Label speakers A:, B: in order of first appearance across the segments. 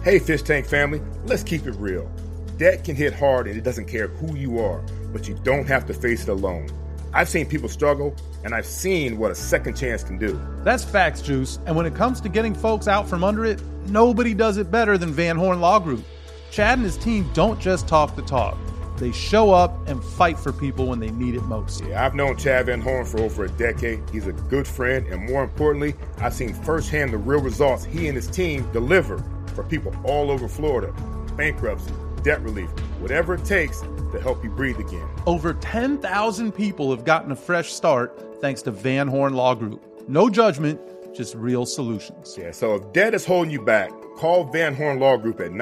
A: Hey, Fish Tank family, let's keep it real. Debt can hit hard and it doesn't care who you are, but you don't have to face it alone. I've seen people struggle, and I've seen what a second chance can do.
B: That's facts, Juice. And when it comes to getting folks out from under it, nobody does it better than Van Horn Law Group. Chad and his team don't just talk the talk. They show up and fight for people when they need it most.
A: Yeah, I've known Chad Van Horn for over a decade. He's a good friend, and more importantly, I've seen firsthand the real results he and his team deliver for people all over Florida. Bankruptcy, debt relief, whatever it takes to help you breathe again.
B: Over 10,000 people have gotten a fresh start thanks to Van Horn Law Group. No judgment, just real solutions.
A: Yeah, so if debt is holding you back, call Van Horn Law Group at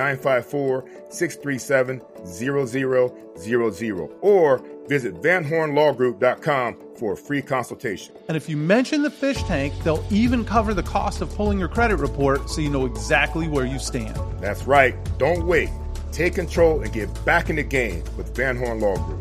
A: 954-637-0000 or visit vanhornlawgroup.com for a free consultation.
B: And if you mention the Fish Tank, they'll even cover the cost of pulling your credit report so you know exactly where you stand.
A: That's right. Don't wait. Take control and get back in the game with Van Horn Law Group.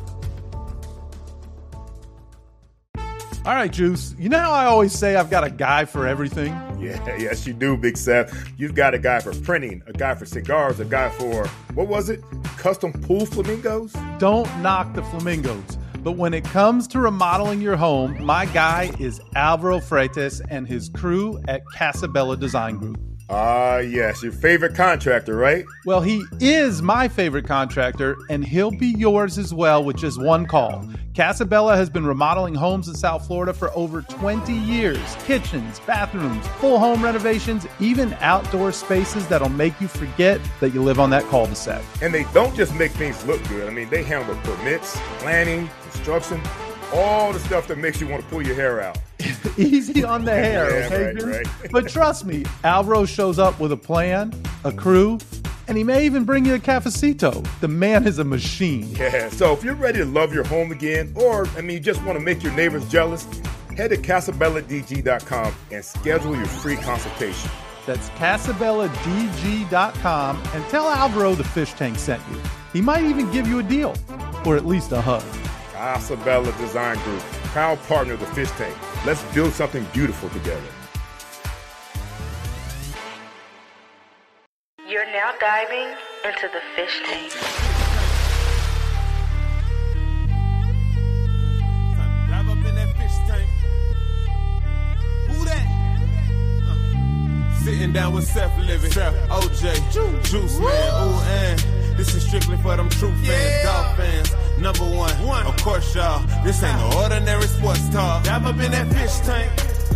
B: All right, Juice. You know how I always say I've got a guy for everything?
A: Yeah, yes, you do, Big Seth. You've got a guy for printing, a guy for cigars, a guy for, what was it? Custom pool flamingos?
B: Don't knock the flamingos. But when it comes to remodeling your home, my guy is Alvaro Freitas and his crew at Casabella Design Group.
A: Ah, yes, your favorite contractor, right?
B: Well, he is my favorite contractor, and he'll be yours as well with just one call. Casabella has been remodeling homes in South Florida for over 20 years. Kitchens, bathrooms, full home renovations, even outdoor spaces that'll make you forget that you live on that cul-de-sac.
A: And they don't just make things look good. I mean, they handle permits, planning, construction, all the stuff that makes you want to pull your hair out.
B: Easy on the hair, okay?
A: Right.
B: But trust me, Alvaro shows up with a plan, a crew, and he may even bring you a cafecito. The man is a machine.
A: Yeah, so if you're ready to love your home again, or, you just want to make your neighbors jealous, head to CasabellaDG.com and schedule your free consultation.
B: That's CasabellaDG.com and tell Alvaro the Fish Tank sent you. He might even give you a deal, or at least a hug.
A: Casabella Design Group, proud partner of the Fish Tank. Let's build something beautiful together.
C: You're now diving into the Fish Tank.
D: Dive up in that fish tank. Who that? Sitting down with Seth Living, OJ, Juice Man, ooh, and this is strictly for them true fans, dog fans. Number one, of course, y'all. This ain't no ordinary sports talk. Dive up in that fish tank.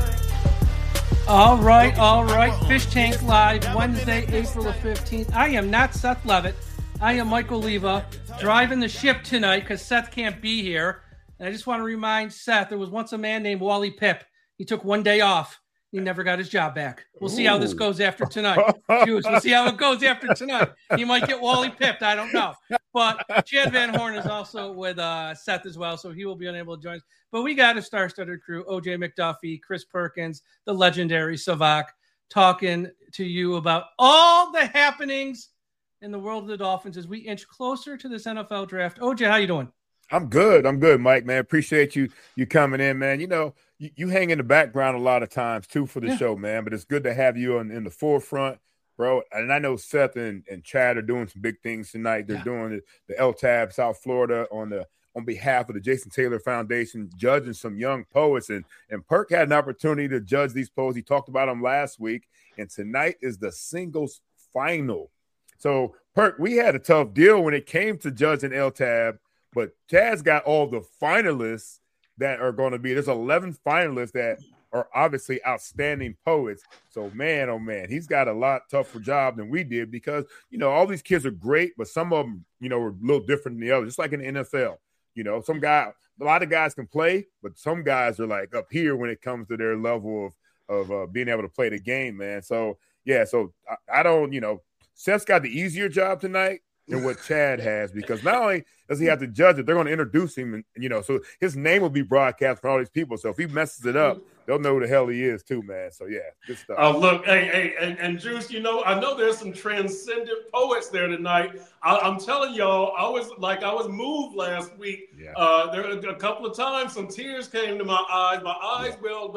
E: All right. Fish Tank Live, Wednesday, April the 15th. I am not Seth Levitt. I am Michael Leva, driving the ship tonight because Seth can't be here. And I just want to remind Seth, there was once a man named Wally Pipp. He took one day off. He never got his job back. We'll see how this goes after tonight. Juice, we'll see how it goes after tonight. He might get Wally pipped. I don't know. But Chad Van Horn is also with Seth as well, so he will be unable to join us. But we got a star-studded crew, OJ McDuffie, Chris Perkins, the legendary Savak, talking to you about all the happenings in the world of the Dolphins as we inch closer to this NFL draft. OJ, how you doing?
A: I'm good, Mike, man. Appreciate you coming in, man. You know, you hang in the background a lot of times, too, for the show, man. But it's good to have you in the forefront, bro. And I know Seth and Chad are doing some big things tonight. They're doing the LTAB South Florida on behalf of the Jason Taylor Foundation, judging some young poets. And Perk had an opportunity to judge these poets. He talked about them last week. And tonight is the singles final. So, Perk, we had a tough deal when it came to judging LTAB. But Chad's got all the finalists that are going to be. There's 11 finalists that are obviously outstanding poets. So, man, oh, man, he's got a lot tougher job than we did because, you know, all these kids are great, but some of them, you know, are a little different than the others, just like in the NFL. You know, a lot of guys can play, but some guys are like up here when it comes to their level of being able to play the game, man. So, yeah, I don't, you know, Seth's got the easier job tonight than what Chad has, because not only does he have to judge it, they're going to introduce him, and you know, so his name will be broadcast for all these people. So if he messes it up, they'll know who the hell he is too, man. So yeah, good stuff.
F: Look, hey, and Juice, you know, I know there's some transcendent poets there tonight. I'm telling y'all, I was moved last week.
A: Yeah.
F: There a couple of times, some tears came to my eyes. My eyes welled up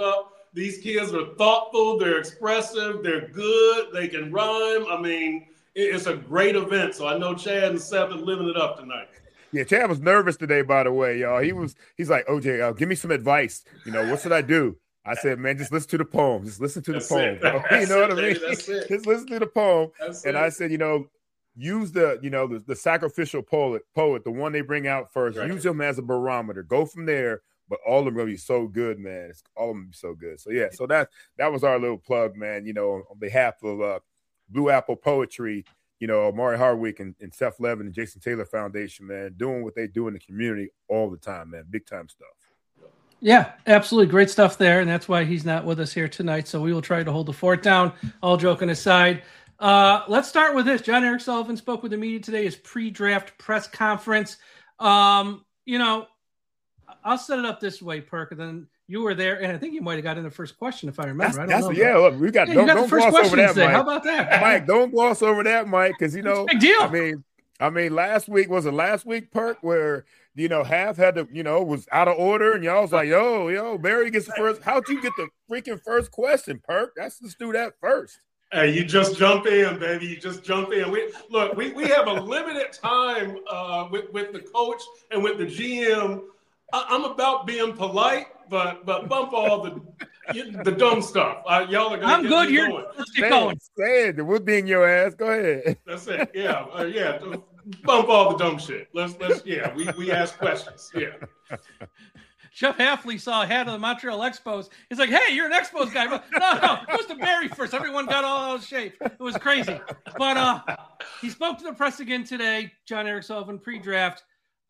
F: These kids are thoughtful, they're expressive, they're good, they can rhyme. I mean, it's a great event. So I know Chad and Seth are living it up tonight.
A: Yeah, Chad was nervous today, by the way, y'all. He's like, OJ, give me some advice. What should I do? I said, man, just listen to the poem. Just listen to the poem. You know what I mean? Just listen to the poem. I said, use the sacrificial poet, the one they bring out first. Right. Use them as a barometer. Go from there. But all of them are going to be so good, man. All of them be so good. So, yeah, so that was our little plug, man, on behalf of Blue Apple Poetry, Amari Hardwick and Seth Levin and Jason Taylor Foundation, man, doing what they do in the community all the time, man. Big time stuff.
E: Yeah, absolutely. Great stuff there. And that's why he's not with us here tonight. So we will try to hold the fort down, all joking aside. Let's start with this. John Eric Sullivan spoke with the media today, his pre-draft press conference. I'll set it up this way, Perk, and then you were there, and I think you might have got in the first question, if I remember.
A: Look, we got. Don't gloss over that, Mike.
E: How about that,
A: Mike? Don't gloss over that, Mike, because
E: big deal.
A: I mean, last week Perk, where half had to, was out of order, and y'all was like, yo, Barry gets the first. How'd you get the freaking first question, Perk? Let's do that first.
F: Hey, you just jump in, baby. You just jump in. We have a limited time with the coach and with the GM. I'm about being polite, but bump all the dumb stuff. Y'all are going. I'm good.
E: Let's get going.
A: Say it. We'll be in your ass. Go ahead.
F: That's it. Yeah, bump all the dumb shit. Let's. Yeah, we ask questions. Yeah.
E: Jeff Hafley saw a hat of the Montreal Expos. He's like, "Hey, you're an Expos guy." But no, it was the Barry first. Everyone got all out of shape. It was crazy. But he spoke to the press again today. John Eric Sullivan pre-draft.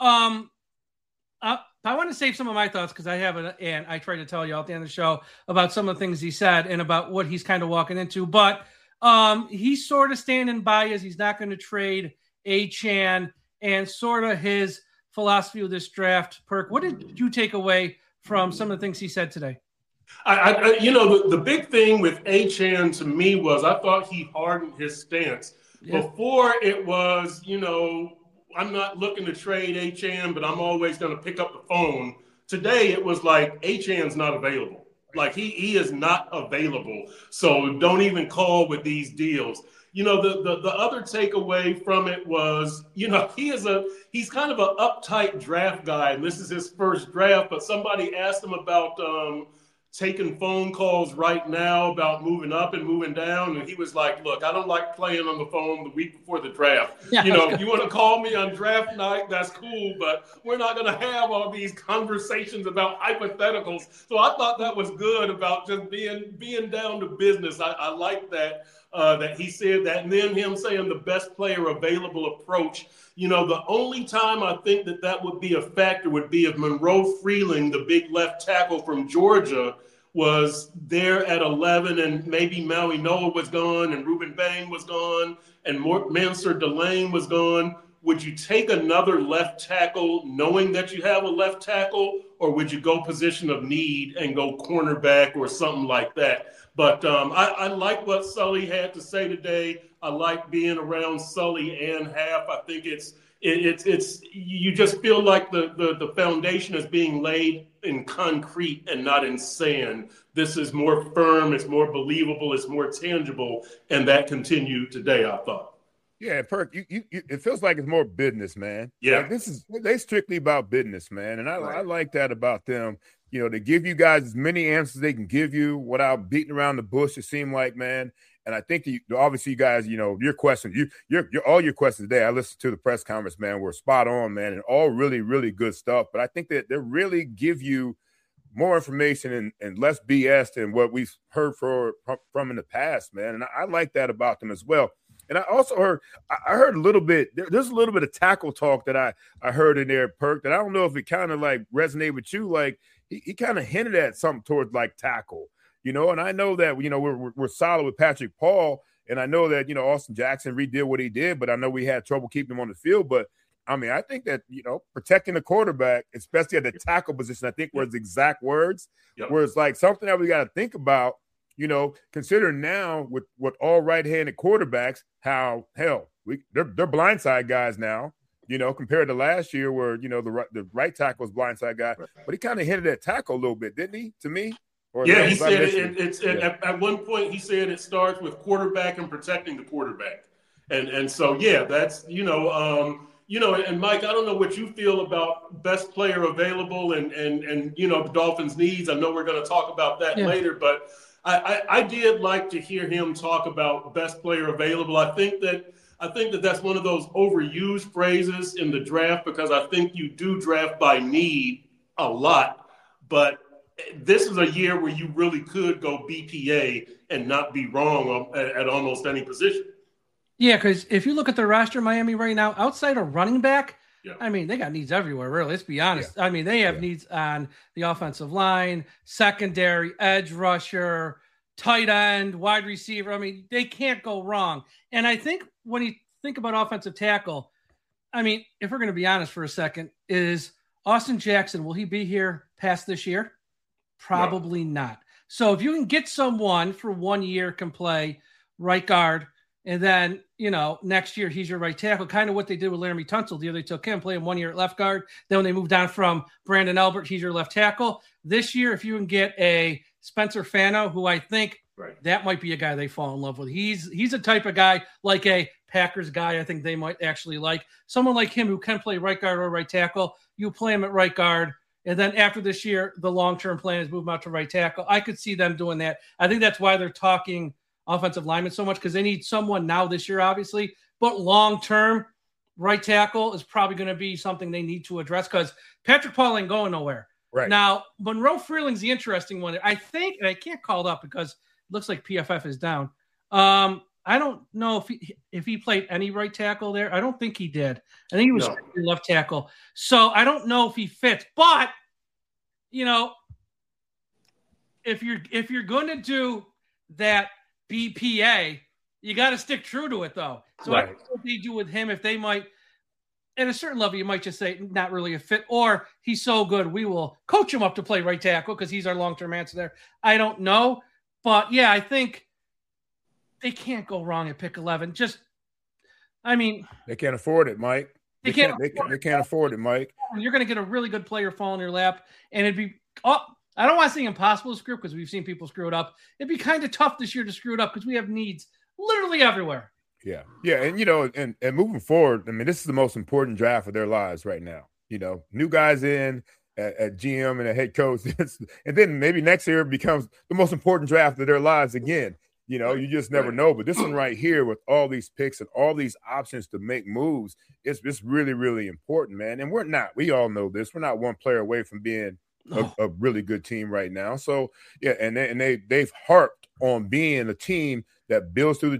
E: I want to save some of my thoughts because I have it, and I tried to tell you at the end of the show about some of the things he said and about what he's kind of walking into. But he's sort of standing by as he's not going to trade Achane, and sort of his philosophy with this draft. Perk, what did you take away from some of the things he said today?
F: The big thing with Achane to me was I thought he hardened his stance. Yeah. Before it was, I'm not looking to trade Achane, but I'm always going to pick up the phone. Today, it was like Achane's not available. Like he is not available. So don't even call with these deals. The other takeaway from it was, he's kind of an uptight draft guy, and this is his first draft. But somebody asked him about taking phone calls right now about moving up and moving down. And he was like, look, I don't like playing on the phone the week before the draft. Yeah, you want to call me on draft night, that's cool, but we're not going to have all these conversations about hypotheticals. So I thought that was good about just being down to business. I like that he said that. And then him saying the best player available approach. The only time I think that would be a factor would be if Monroe Freeling, the big left tackle from Georgia, was there at 11, and maybe Maui Noah was gone, and Ruben Bain was gone, and Mansour Delane was gone. Would you take another left tackle knowing that you have a left tackle, or would you go position of need and go cornerback or something like that? But I like what Sully had to say today. I like being around Sully and Half. I think it's you just feel like the foundation is being laid in concrete and not in sand. This is more firm, it's more believable, it's more tangible, and that continued today, I thought.
A: Yeah, Perk, you it feels like it's more business, man.
F: Yeah.
A: Like they strictly about business, man. And I like that about them. They give you guys as many answers they can give you without beating around the bush, it seemed like, man. And I think obviously you guys, your questions, all your questions today, I listened to the press conference, man, were spot on, man, and all really, really good stuff. But I think that they really give you more information and less BS than what we've heard from in the past, man. And I like that about them as well. And I also heard a little bit, there's a little bit of tackle talk that I heard in there, Perk, that I don't know if it kind of like resonated with you. Like he kind of hinted at something towards like tackle, and I know that, we're solid with Patrick Paul. And I know that, Austin Jackson redid what he did, but I know we had trouble keeping him on the field. But I mean, I think that, protecting the quarterback, especially at the tackle position, I think were his exact words, where it's like something that we got to think about. Considering now with all right-handed quarterbacks, how they're blindside guys now, compared to last year where, the right tackle was blindside guy. But he kind of hinted at tackle a little bit, didn't he, to me?
F: Yeah, he said at one point he said it starts with quarterback and protecting the quarterback, and so yeah, that's and Mike, I don't know what you feel about best player available and the Dolphins' needs. I know we're going to talk about that later, but I did like to hear him talk about best player available. I think that that's one of those overused phrases in the draft because I think you do draft by need a lot, but this is a year where you really could go BPA and not be wrong at almost any position.
E: Yeah, because if you look at the roster, Miami right now, outside of running back, I mean, they got needs everywhere, really. Let's be honest. I mean, they have needs on the offensive line, secondary, edge rusher, tight end, wide receiver. I mean, they can't go wrong. And I think when you think about offensive tackle, I mean, if we're going to be honest for a second, is Austin Jackson, will he be here past this year? Probably not. So if you can get someone for 1 year can play right guard, and then, next year he's your right tackle, kind of what they did with Laramie Tunsil. The year they took him, played him 1 year at left guard. Then when they moved on from Brandon Albert, he's your left tackle. This year, if you can get a Spencer Fano, who I think that might be a guy they fall in love with. He's a type of guy like a Packers guy I think they might actually like. Someone like him who can play right guard or right tackle. You play him at right guard. And then after this year, the long-term plan is move him out to right tackle. I could see them doing that. I think that's why they're talking offensive linemen so much because they need someone now this year, obviously. But long-term, right tackle is probably going to be something they need to address because Patrick Paul ain't going nowhere. Right. Now, Monroe Freeling's the interesting one. I think, and I can't call it up because it looks like PFF is down. I don't know if he played any right tackle there. I don't think he did. I think he was left tackle. So I don't know if he fits. But if you're going to do that BPA, you got to stick true to it, though. So I don't know what they do with him. If they might, at a certain level, you might just say not really a fit, or he's so good we will coach him up to play right tackle because he's our long-term answer there. I don't know, but yeah, I think they can't go wrong at pick 11.
A: They can't afford it, Mike. They can't afford it, Mike.
E: You're going to get a really good player fall in your lap, and it'd be I don't want to say impossible to screw because we've seen people screw it up. It'd be kind of tough this year to screw it up because we have needs literally everywhere.
A: Yeah, and and moving forward, I mean, this is the most important draft of their lives right now. New guys in at GM and a head coach, and then maybe next year it becomes the most important draft of their lives again. You just never know. But this one right here with all these picks and all these options to make moves, it's really, really important, man. And we all know this. We're not one player away from being a really good team right now. So, yeah, and they've harped on being a team that builds through the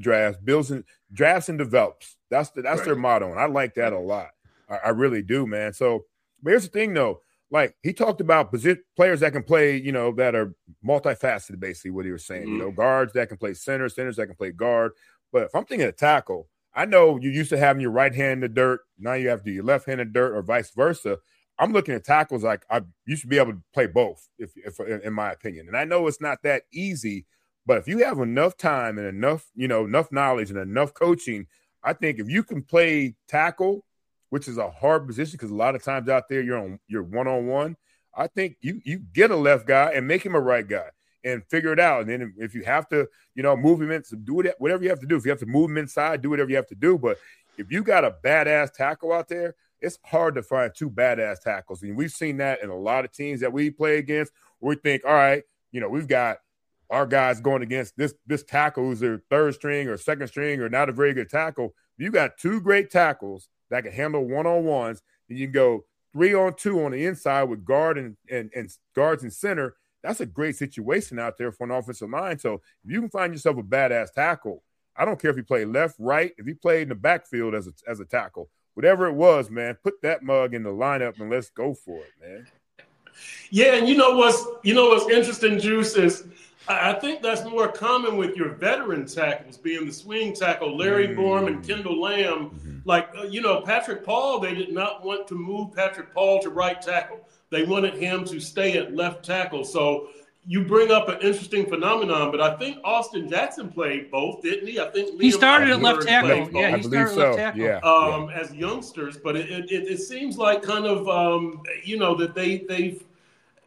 A: drafts and develops. That's their motto, and I like that a lot. I really do, man. So, but here's the thing, though. Like he talked about players that can play, that are multifaceted, basically what he was saying, guards that can play centers that can play guard. But if I'm thinking of tackle, I know you used to having your right hand in the dirt. Now you have to do your left hand in the dirt or vice versa. I'm looking at tackles like you should be able to play both, if in my opinion. And I know it's not that easy, but if you have enough time and enough knowledge and enough coaching, I think if you can play tackle, which is a hard position because a lot of times out there you're one-on-one. I think you get a left guy and make him a right guy and figure it out. And then if you have to, move him in, do it, whatever you have to do. If you have to move him inside, do whatever you have to do. But if you got a badass tackle out there, it's hard to find two badass tackles. And we've seen that in a lot of teams that we play against where we think, all right, we've got our guys going against this tackle who's their third string or second string or not a very good tackle. You got two great tackles that can handle one-on-ones, and you can go 3-on-2 on the inside with guard and guards and center. That's a great situation out there for an offensive line. So if you can find yourself a badass tackle, I don't care if you play left, right, if you played in the backfield as a tackle, whatever it was, man, put that mug in the lineup and let's go for it, man.
F: Yeah, and what's interesting, Juice, is I think that's more common with your veteran tackles being the swing tackle, Larry Borom and Kendall Lamb. Mm-hmm. Like, Patrick Paul, they did not want to move Patrick Paul to right tackle. They wanted him to stay at left tackle. So you bring up an interesting phenomenon, but I think Austin Jackson played both, didn't he? I think
E: he started at left tackle. Yeah, he started left tackle.
A: Yeah.
F: As youngsters, but it seems like kind of, that they've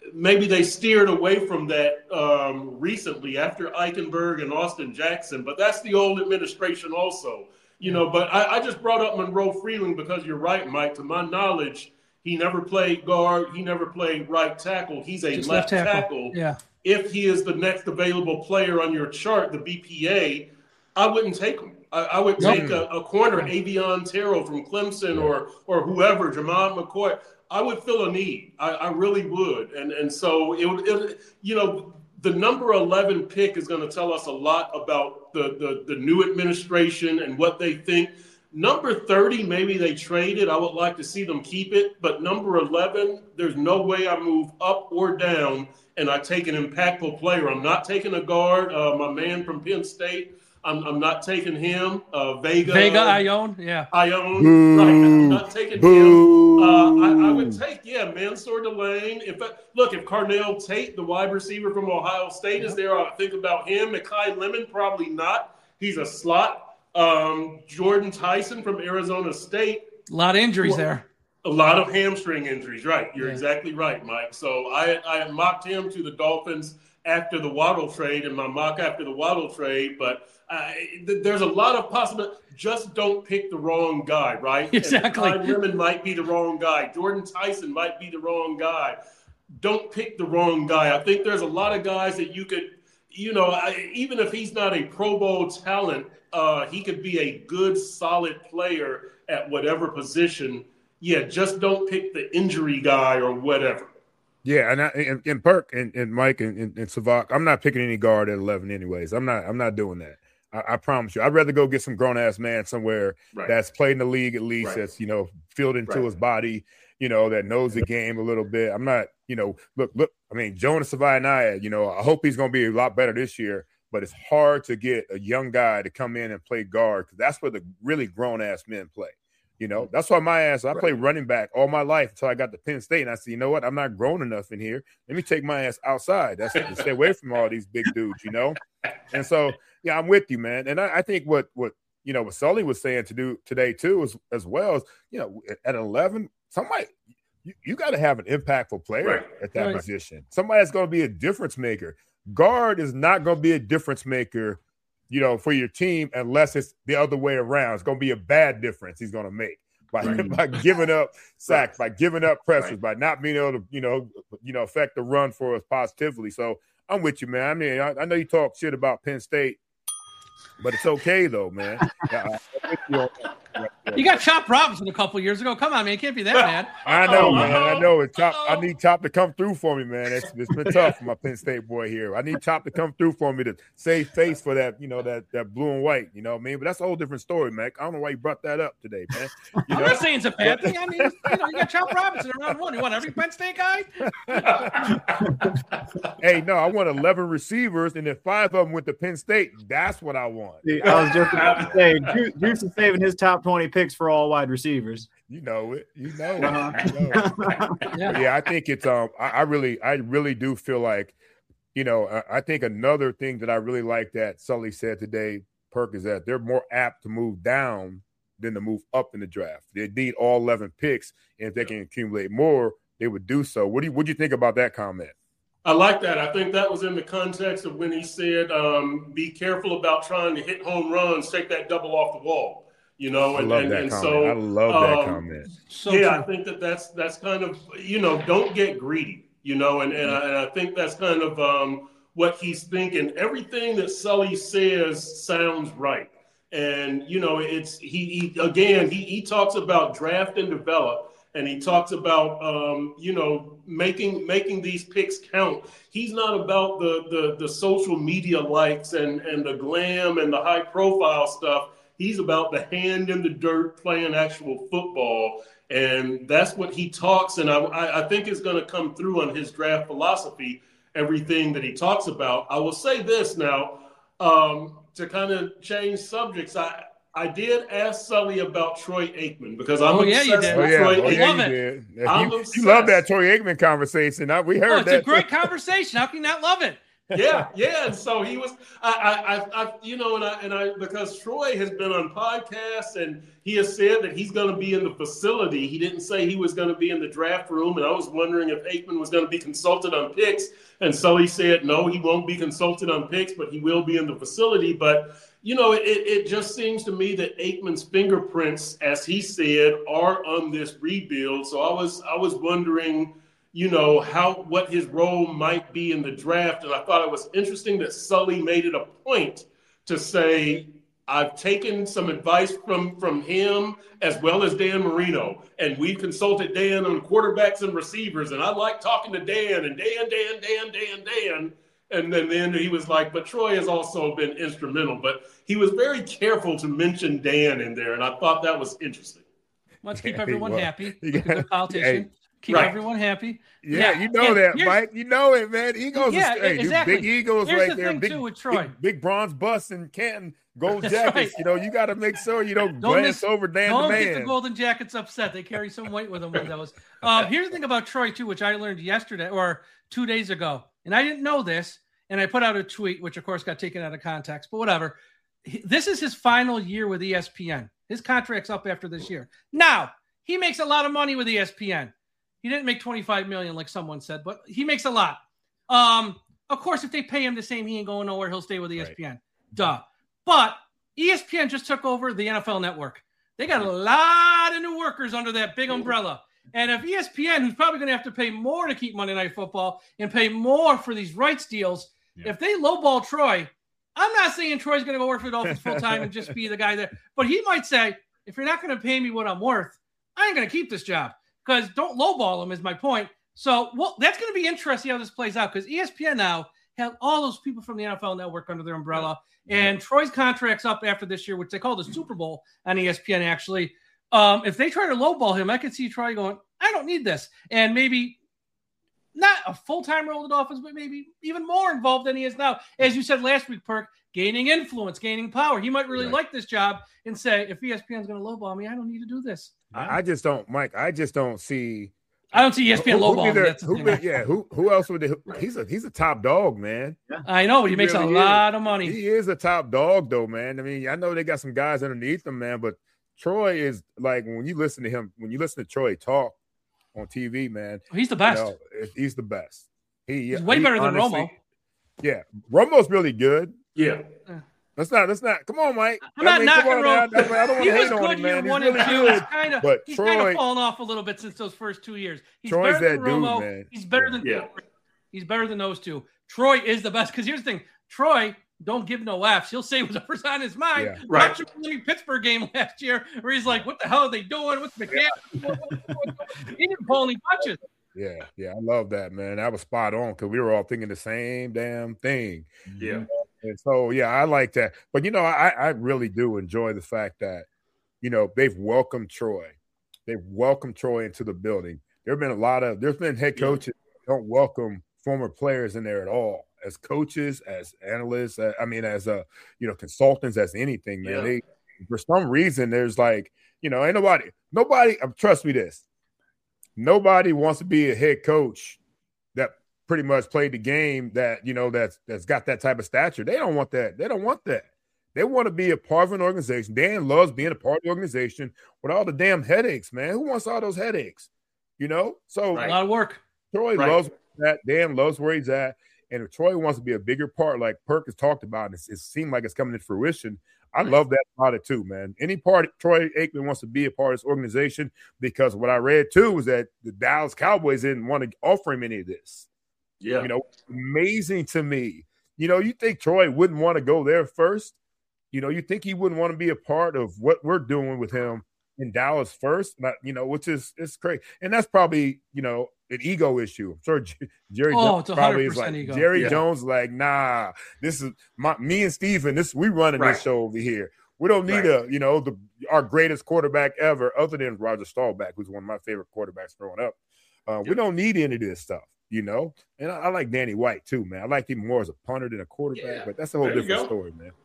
F: maybe they steered away from that recently after Eichenberg and Austin Jackson, but that's the old administration also. But I just brought up Monroe Freeling because you're right, Mike. To my knowledge, he never played guard. He never played right tackle. He's a left tackle.
E: Yeah.
F: If he is the next available player on your chart, the BPA, I wouldn't take him. I would take a corner, Avion Terrell from Clemson or whoever, Jamon McCoy. I would feel a need. I really would. And so the number 11 pick is going to tell us a lot about the new administration and what they think. Number 30, maybe they trade it. I would like to see them keep it. But number 11, there's no way I move up or down and I take an impactful player. I'm not taking a guard. My man from Penn State, I'm not taking him. Vega
E: Ione, yeah.
F: Ione, right. I'm not taking him. I would take, Mansour Delane. If Carnell Tate, the wide receiver from Ohio State, is there, I would think about him. Mekhi Lemon, probably not. He's a slot. Jordan Tyson from Arizona State.
E: A lot of injuries there.
F: A lot of hamstring injuries, right. You're exactly right, Mike. So I mocked him to the Dolphins after the Waddle trade and my mock after the Waddle trade, but there's a lot of possibility. Just don't pick the wrong guy, right?
E: Exactly.
F: And Lemon might be the wrong guy. Jordan Tyson might be the wrong guy. Don't pick the wrong guy. I think there's a lot of guys that you could, even if he's not a Pro Bowl talent, he could be a good, solid player at whatever position. Yeah, just don't pick the injury guy or whatever.
A: Yeah, and Perk and Mike and Savak, I'm not picking any guard at 11 anyways. I'm not doing that. I promise you. I'd rather go get some grown-ass man somewhere that's played in the league at least, that's, filled into his body, that knows the game a little bit. I'm not, look, I mean, Jonas Savaianaya, I hope he's going to be a lot better this year, but it's hard to get a young guy to come in and play guard because that's where the really grown-ass men play. That's why I played running back all my life until I got to Penn State. And I said, you know what? I'm not grown enough in here. Let me take my ass outside. That's to stay away from all these big dudes, And so, yeah, I'm with you, man. And I think what Sully was saying to do today too, as well as, at 11, somebody, you got to have an impactful player at that position. Somebody that's going to be a difference maker. Guard is not going to be a difference maker for your team, unless it's the other way around. It's going to be a bad difference he's going to make by giving up sacks, by giving up pressures, by not being able to, affect the run for us positively. So I'm with you, man. I mean, I know you talk shit about Penn State, but it's okay though, man.
E: You got Chop Robinson a couple years ago. Come on, man. It can't be that bad.
A: I know, man. I know. I need Chop to come through for me, man. It's been tough for my Penn State boy here. I need Chop to come through for me to save face for that, that blue and white, what I mean? But that's a whole different story, man. I don't know why you brought that up today, man.
E: I'm not saying it's a bad thing. I mean, you got Chop Robinson around one. You want every Penn State guy?
A: Hey, no, I want 11 receivers, and if 5 of them went to Penn State, that's what I want.
G: I was just about to say, Juice is saving his top 20 picks for all wide receivers.
A: You know it. Yeah, I think it's I really do feel like, I think another thing that I really like that Sully said today, Perk, is that they're more apt to move down than to move up in the draft. They need all 11 picks, and if they can accumulate more, they would do so. What do you think about that comment?
F: I like that. I think that was in the context of when he said, be careful about trying to hit home runs, take that double off the wall. I love that comment. I think that's kind of, don't get greedy, and I think that's kind of what he's thinking. Everything that Sully says sounds right. And, it's he talks about draft and develop. And he talks about, making these picks count. He's not about the social media likes and the glam and the high profile stuff. He's about the hand in the dirt playing actual football. And that's what he talks. And I think it's going to come through on his draft philosophy, everything that he talks about. I will say this now, to kind of change subjects. I did ask Sully about Troy Aikman because I'm obsessed with Troy Aikman.
A: You love that Troy Aikman conversation. We heard that.
E: It's a great conversation. How can you not love it?
F: Yeah. And so he was, because Troy has been on podcasts and he has said that he's going to be in the facility. He didn't say he was going to be in the draft room. And I was wondering if Aikman was going to be consulted on picks. And so he said, no, he won't be consulted on picks, but he will be in the facility. But, it just seems to me that Aikman's fingerprints, as he said, are on this rebuild. So I was wondering, what his role might be in the draft. And I thought it was interesting that Sully made it a point to say, I've taken some advice from him as well as Dan Marino. And we've consulted Dan on quarterbacks and receivers. And I like talking to Dan and Dan. And then he was like, but Troy has also been instrumental. But he was very careful to mention Dan in there. And I thought that was interesting.
E: Let's keep everyone happy. Like a good politician. Keep everyone happy.
A: Yeah, Mike. You know it, man. Egos are straight.
E: Exactly.
A: Big egos
E: Here's
A: right there.
E: Too with Troy.
A: Big bronze bust in Canton. Gold jackets.
E: Right.
A: You got to make sure you don't glance over Dan the man.
E: Don't get the Golden Jackets upset. They carry some weight with them with those. Here's the thing about Troy, too, which I learned yesterday or 2 days ago. And I didn't know this. And I put out a tweet, which, of course, got taken out of context. But whatever. This is his final year with ESPN. His contract's up after this year. Now, he makes a lot of money with ESPN. He didn't make $25 million like someone said, but he makes a lot. Of course, if they pay him the same, he ain't going nowhere. He'll stay with ESPN. Right. Duh. But ESPN just took over the NFL Network. They got a lot of new workers under that big umbrella. And if ESPN, who's probably going to have to pay more to keep Monday Night Football and pay more for these rights deals, if they lowball Troy, I'm not saying Troy's going to go work for the Dolphins full time and just be the guy there. But he might say, if you're not going to pay me what I'm worth, I ain't going to keep this job. Because don't lowball him is my point. So that's going to be interesting how this plays out because ESPN now have all those people from the NFL Network under their umbrella. And Troy's contract's up after this year, which they call the Super Bowl on ESPN, actually. If they try to lowball him, I could see Troy going, I don't need this. And maybe not a full-time role with the Dolphins, but maybe even more involved than he is now. As you said last week, Perk, gaining influence, gaining power. He might really like this job and say, if ESPN's going to lowball me, I don't need to do this.
A: I just don't, Mike. I just don't see.
E: I don't see ESPN lowball.
A: Who else would? He's a top dog, man.
E: Yeah. I know, but he makes a lot of money.
A: He is a top dog, though, man. I mean, I know they got some guys underneath him, man, but Troy is like when you listen to him, when you listen to Troy talk on TV, man,
E: he's the best.
A: He's the best. He's
E: way better than Romo.
A: Yeah, Romo's really good.
F: Yeah.
A: Let's not. Come on, Mike.
E: I'm not knocking Romo.
A: I don't want to hate on him, man.
E: He's really good. He's kind of fallen off a little bit since those first 2 years.
A: Troy's
E: better than
A: that
E: Romo.
A: dude, man.
E: He's better than He's better than those two. Troy is the best. Because here's the thing. Troy don't give no F's. He'll say whatever's on his mind.
A: Yeah.
F: Right.
E: Watch the Pittsburgh game last year where he's like, what the hell are they doing? What's McCann? He didn't pull any punches.
A: Yeah, I love that, man. That was spot on because we were all thinking the same damn thing.
F: Yeah.
A: And so, I like that. But, I really do enjoy the fact that, they've welcomed Troy. They've welcomed Troy into the building. There's been head coaches that don't welcome former players in there at all. As coaches, as analysts, as consultants, as anything, man. They, for some reason, there's like, ain't nobody, trust me this, nobody wants to be a head coach that pretty much played the game that, that's got that type of stature. They don't want that. They want to be a part of an organization. Dan loves being a part of the organization with all the damn headaches, man. Who wants all those headaches? So
E: a lot of work.
A: Troy loves that. Dan loves where he's at. And if Troy wants to be a bigger part, like Perk has talked about, and it seemed like it's coming to fruition, I love that about it too, man. Any part Troy Aikman wants to be a part of this organization, because what I read too was that the Dallas Cowboys didn't want to offer him any of this.
F: Yeah.
A: Amazing to me. You think Troy wouldn't want to go there first? You think he wouldn't want to be a part of what we're doing with him in Dallas first? Which is it's crazy. And that's probably, an ego issue. I'm sure Jerry Jones probably is like, ego. Jerry Jones like, nah, this is me and Steven, we running this show over here. We don't need our greatest quarterback ever, other than Roger Staubach, who's one of my favorite quarterbacks growing up. We don't need any of this stuff, And I like Danny White too, man. I like him more as a punter than a quarterback, but that's a whole different story, man.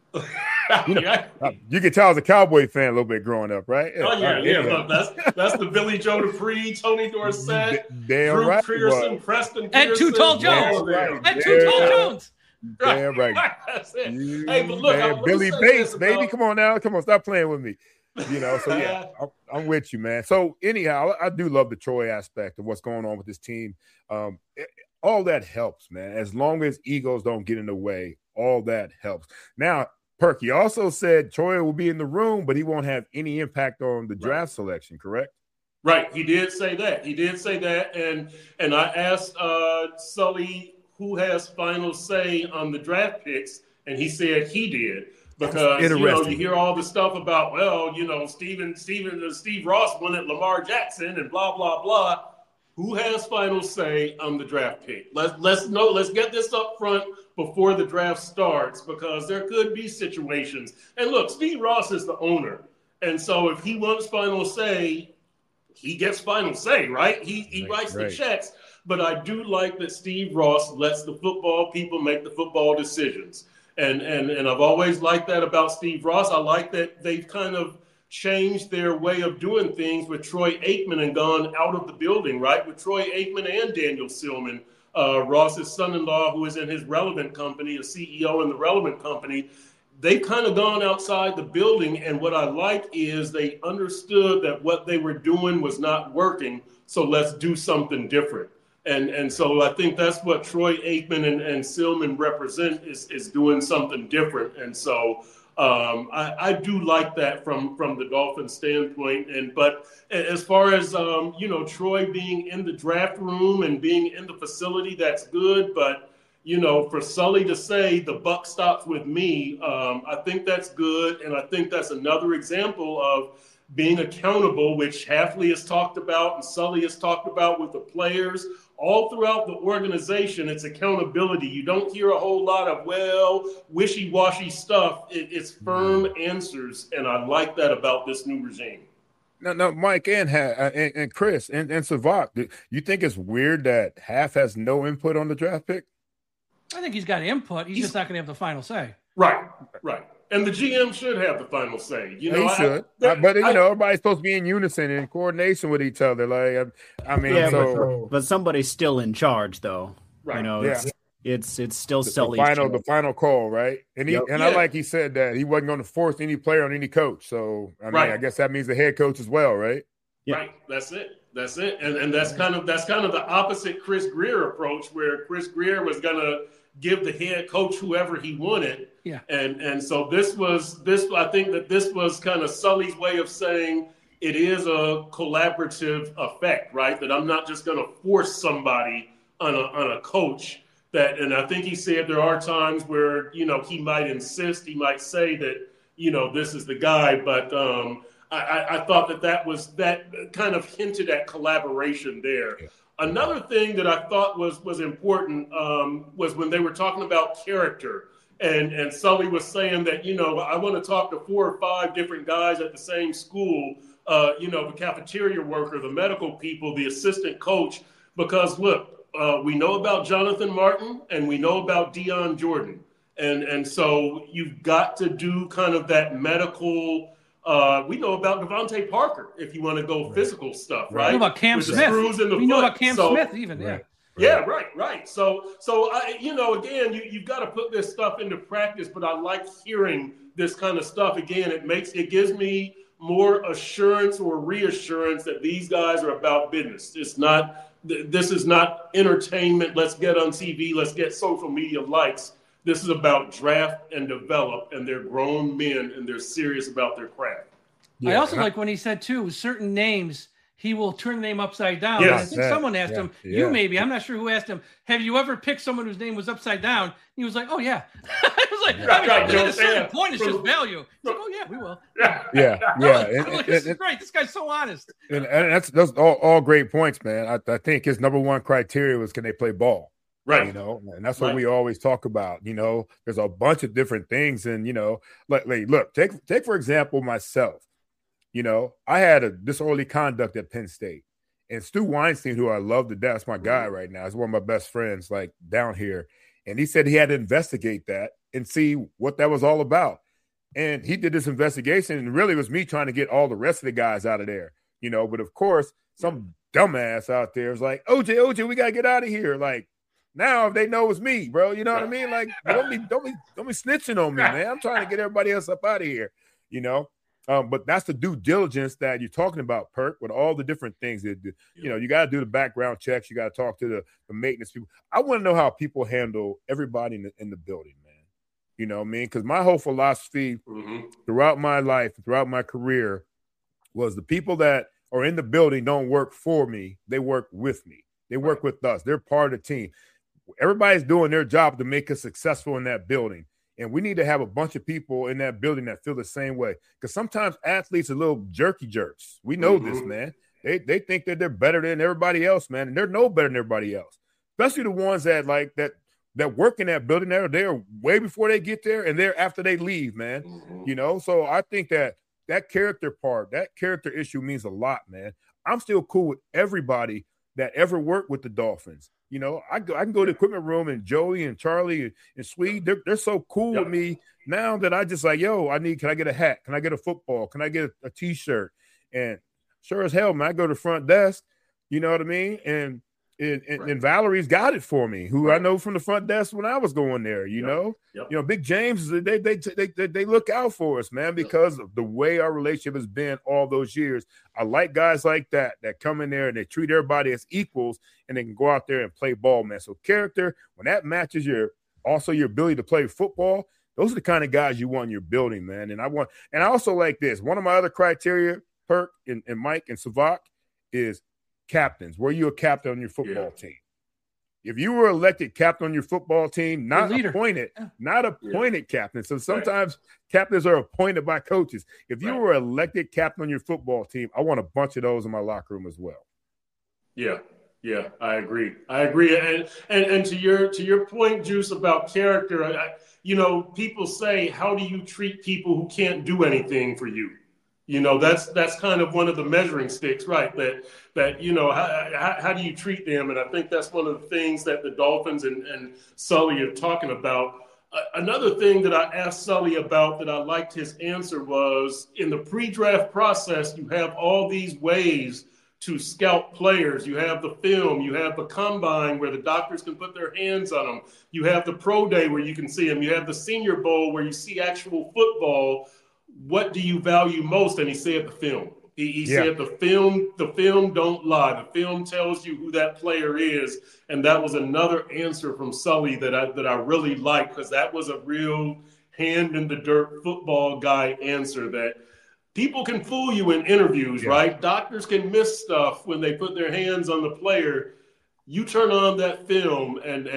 A: You can tell I was a Cowboy fan a little bit growing up, right?
F: Look, that's the Billy Joe Dupree, Tony Dorsett, Drew
A: right
F: Pearson, Preston Pearson,
E: and Too Tall Jones.
A: Damn right.
F: That's it. Hey, but look,
A: Billy Bates, baby. Come on now. Come on, stop playing with me. So yeah, I'm with you, man. So anyhow, I do love the Troy aspect of what's going on with this team. All that helps, man. As long as egos don't get in the way, all that helps. Now, Perky also said Troy will be in the room, but he won't have any impact on the draft selection, correct?
F: Right. He did say that. And I asked Sully who has final say on the draft picks, and he said he did. Because you hear all the stuff about, Steve Ross wanted Lamar Jackson and blah blah blah. Who has final say on the draft pick? Let's get this up front before the draft starts, because there could be situations. And look, Steve Ross is the owner, and so if he wants final say, he gets final say, right? He writes the checks. But I do like that Steve Ross lets the football people make the football decisions. And I've always liked that about Steve Ross. I like that they've kind of changed their way of doing things with Troy Aikman and gone out of the building, right? With Troy Aikman and Daniel Silman, Ross's son-in-law, who is in his Relevant company, a CEO in the Relevant company. They've kind of gone outside the building. And what I like is they understood that what they were doing was not working. So let's do something different. And so I think that's what Troy Aikman and Silman represent is doing something different. And so I do like that from the Dolphins standpoint. But as far as, Troy being in the draft room and being in the facility, that's good. But, for Sully to say the buck stops with me, I think that's good. And I think that's another example of being accountable, which Hafley has talked about and Sully has talked about with the players. All throughout the organization, it's accountability. You don't hear a whole lot of, wishy-washy stuff. It's firm answers, and I like that about this new regime.
A: No, Mike and Chris and Savak, you think it's weird that Haf has no input on the draft pick?
E: I think he's got input. He's just not going to have the final say.
F: Right. And the GM should have the final say.
A: He should. But everybody's supposed to be in unison and in coordination with each other.
G: But somebody's still in charge, though.
F: Right.
G: It's still Sully's
A: the final call, right? And I like he said that he wasn't going to force any player on any coach. So I guess that means the head coach as well, right?
G: Yeah.
F: Right. That's it. And that's kind of the opposite Chris Grier approach, where Chris Grier was going to give the head coach whoever he wanted.
E: Yeah.
F: And so I think that this was kind of Sully's way of saying it is a collaborative effect, right? That I'm not just going to force somebody on a coach and I think he said there are times where, he might insist, he might say that, this is the guy, but I thought that kind of hinted at collaboration there. Yeah. Another thing that I thought was important was when they were talking about character, and Sully was saying that, I want to talk to 4 or 5 different guys at the same school, the cafeteria worker, the medical people, the assistant coach, because look, we know about Jonathan Martin and we know about Dion Jordan. And so you've got to do kind of that medical. We know about Devontae Parker, if you want to go physical stuff, right?
E: We know about Cam Smith. We know about Cam Smith even,
F: right. Yeah, right. So again, you've got to put this stuff into practice, but I like hearing this kind of stuff. Again, it gives me more assurance or reassurance that these guys are about business. This is not entertainment. Let's get on TV. Let's get social media likes. This is about draft and develop, and they're grown men, and they're serious about their craft.
E: Yeah. I also like when he said, too, certain names, he will turn the name upside down.
F: Yes.
E: I think someone asked him, you maybe, I'm not sure who asked him, have you ever picked someone whose name was upside down? He was like, oh, yeah. I was like, at a certain point, it's just value. Like, oh, yeah, we will.
A: Yeah.
E: This is great. This guy's so honest.
A: And that's all great points, man. I think his number one criteria was, can they play ball?
F: Right.
A: And that's what we always talk about. There's a bunch of different things. And, look, take for example, myself. I had disorderly conduct at Penn State. And Stu Weinstein, who I love to death, that's my guy right now. He's one of my best friends, down here. And he said he had to investigate that and see what that was all about. And he did this investigation, and really it was me trying to get all the rest of the guys out of there. But of course, some dumbass out there is like, OJ, we got to get out of here. Now they know it's me, bro. You know what I mean? Like, don't be snitching on me, man. I'm trying to get everybody else up out of here, you know. But that's the due diligence that you're talking about, Perk, with all the different things that you know. You got to do the background checks. You got to talk to the maintenance people. I want to know how people handle everybody in the building, man. You know what I mean? Because my whole philosophy throughout my life, throughout my career, was the people that are in the building don't work for me. They work with me. They work with us. They're part of the team. Everybody's doing their job to make us successful in that building. And we need to have a bunch of people in that building that feel the same way. Because sometimes athletes are little jerky jerks. We know this, man. They think that they're better than everybody else, man. And they're no better than everybody else. Especially the ones that work in that building. They're way before they get there and they're after they leave, man. You know, so I think that character part, that character issue means a lot, man. I'm still cool with everybody that ever worked with the Dolphins. You know, I can go to the equipment room and Joey and Charlie and Swede, they're so cool with me now that I just like, yo, can I get a hat? Can I get a football? Can I get a T-shirt? And sure as hell, man, I go to the front desk, you know what I mean? And Valerie's got it for me, who I know from the front desk when I was going there, you know? You know, Big James, they look out for us, man, because of the way our relationship has been all those years. I like guys like that come in there and they treat everybody as equals and they can go out there and play ball, man. So character, when that matches your ability to play football, those are the kind of guys you want in your building, man. And I also like this. One of my other criteria, Perk and Mike and Savak, is captains. Were you a captain on your football team? If you were elected captain on your football team, not appointed captain. So sometimes captains are appointed by coaches. If you were elected captain on your football team, I want a bunch of those in my locker room as well.
F: Yeah, I agree. And to your point, Juice, about character, you know, people say, how do you treat people who can't do anything for you? You know, that's kind of one of the measuring sticks, right? That you know, how do you treat them? And I think that's one of the things that the Dolphins and Sully are talking about. Another thing that I asked Sully about that I liked his answer was, in the pre-draft process, you have all these ways to scout players. You have the film, you have the combine where the doctors can put their hands on them. You have the pro day where you can see them. You have the Senior Bowl where you see actual football. What do you value most? And he said the film. He said the film don't lie. The film tells you who that player is. And that was another answer from Sully that I really liked, because that was a real hand in the dirt football guy answer that people can fool you in interviews, right? Doctors can miss stuff when they put their hands on the player. You turn on that film and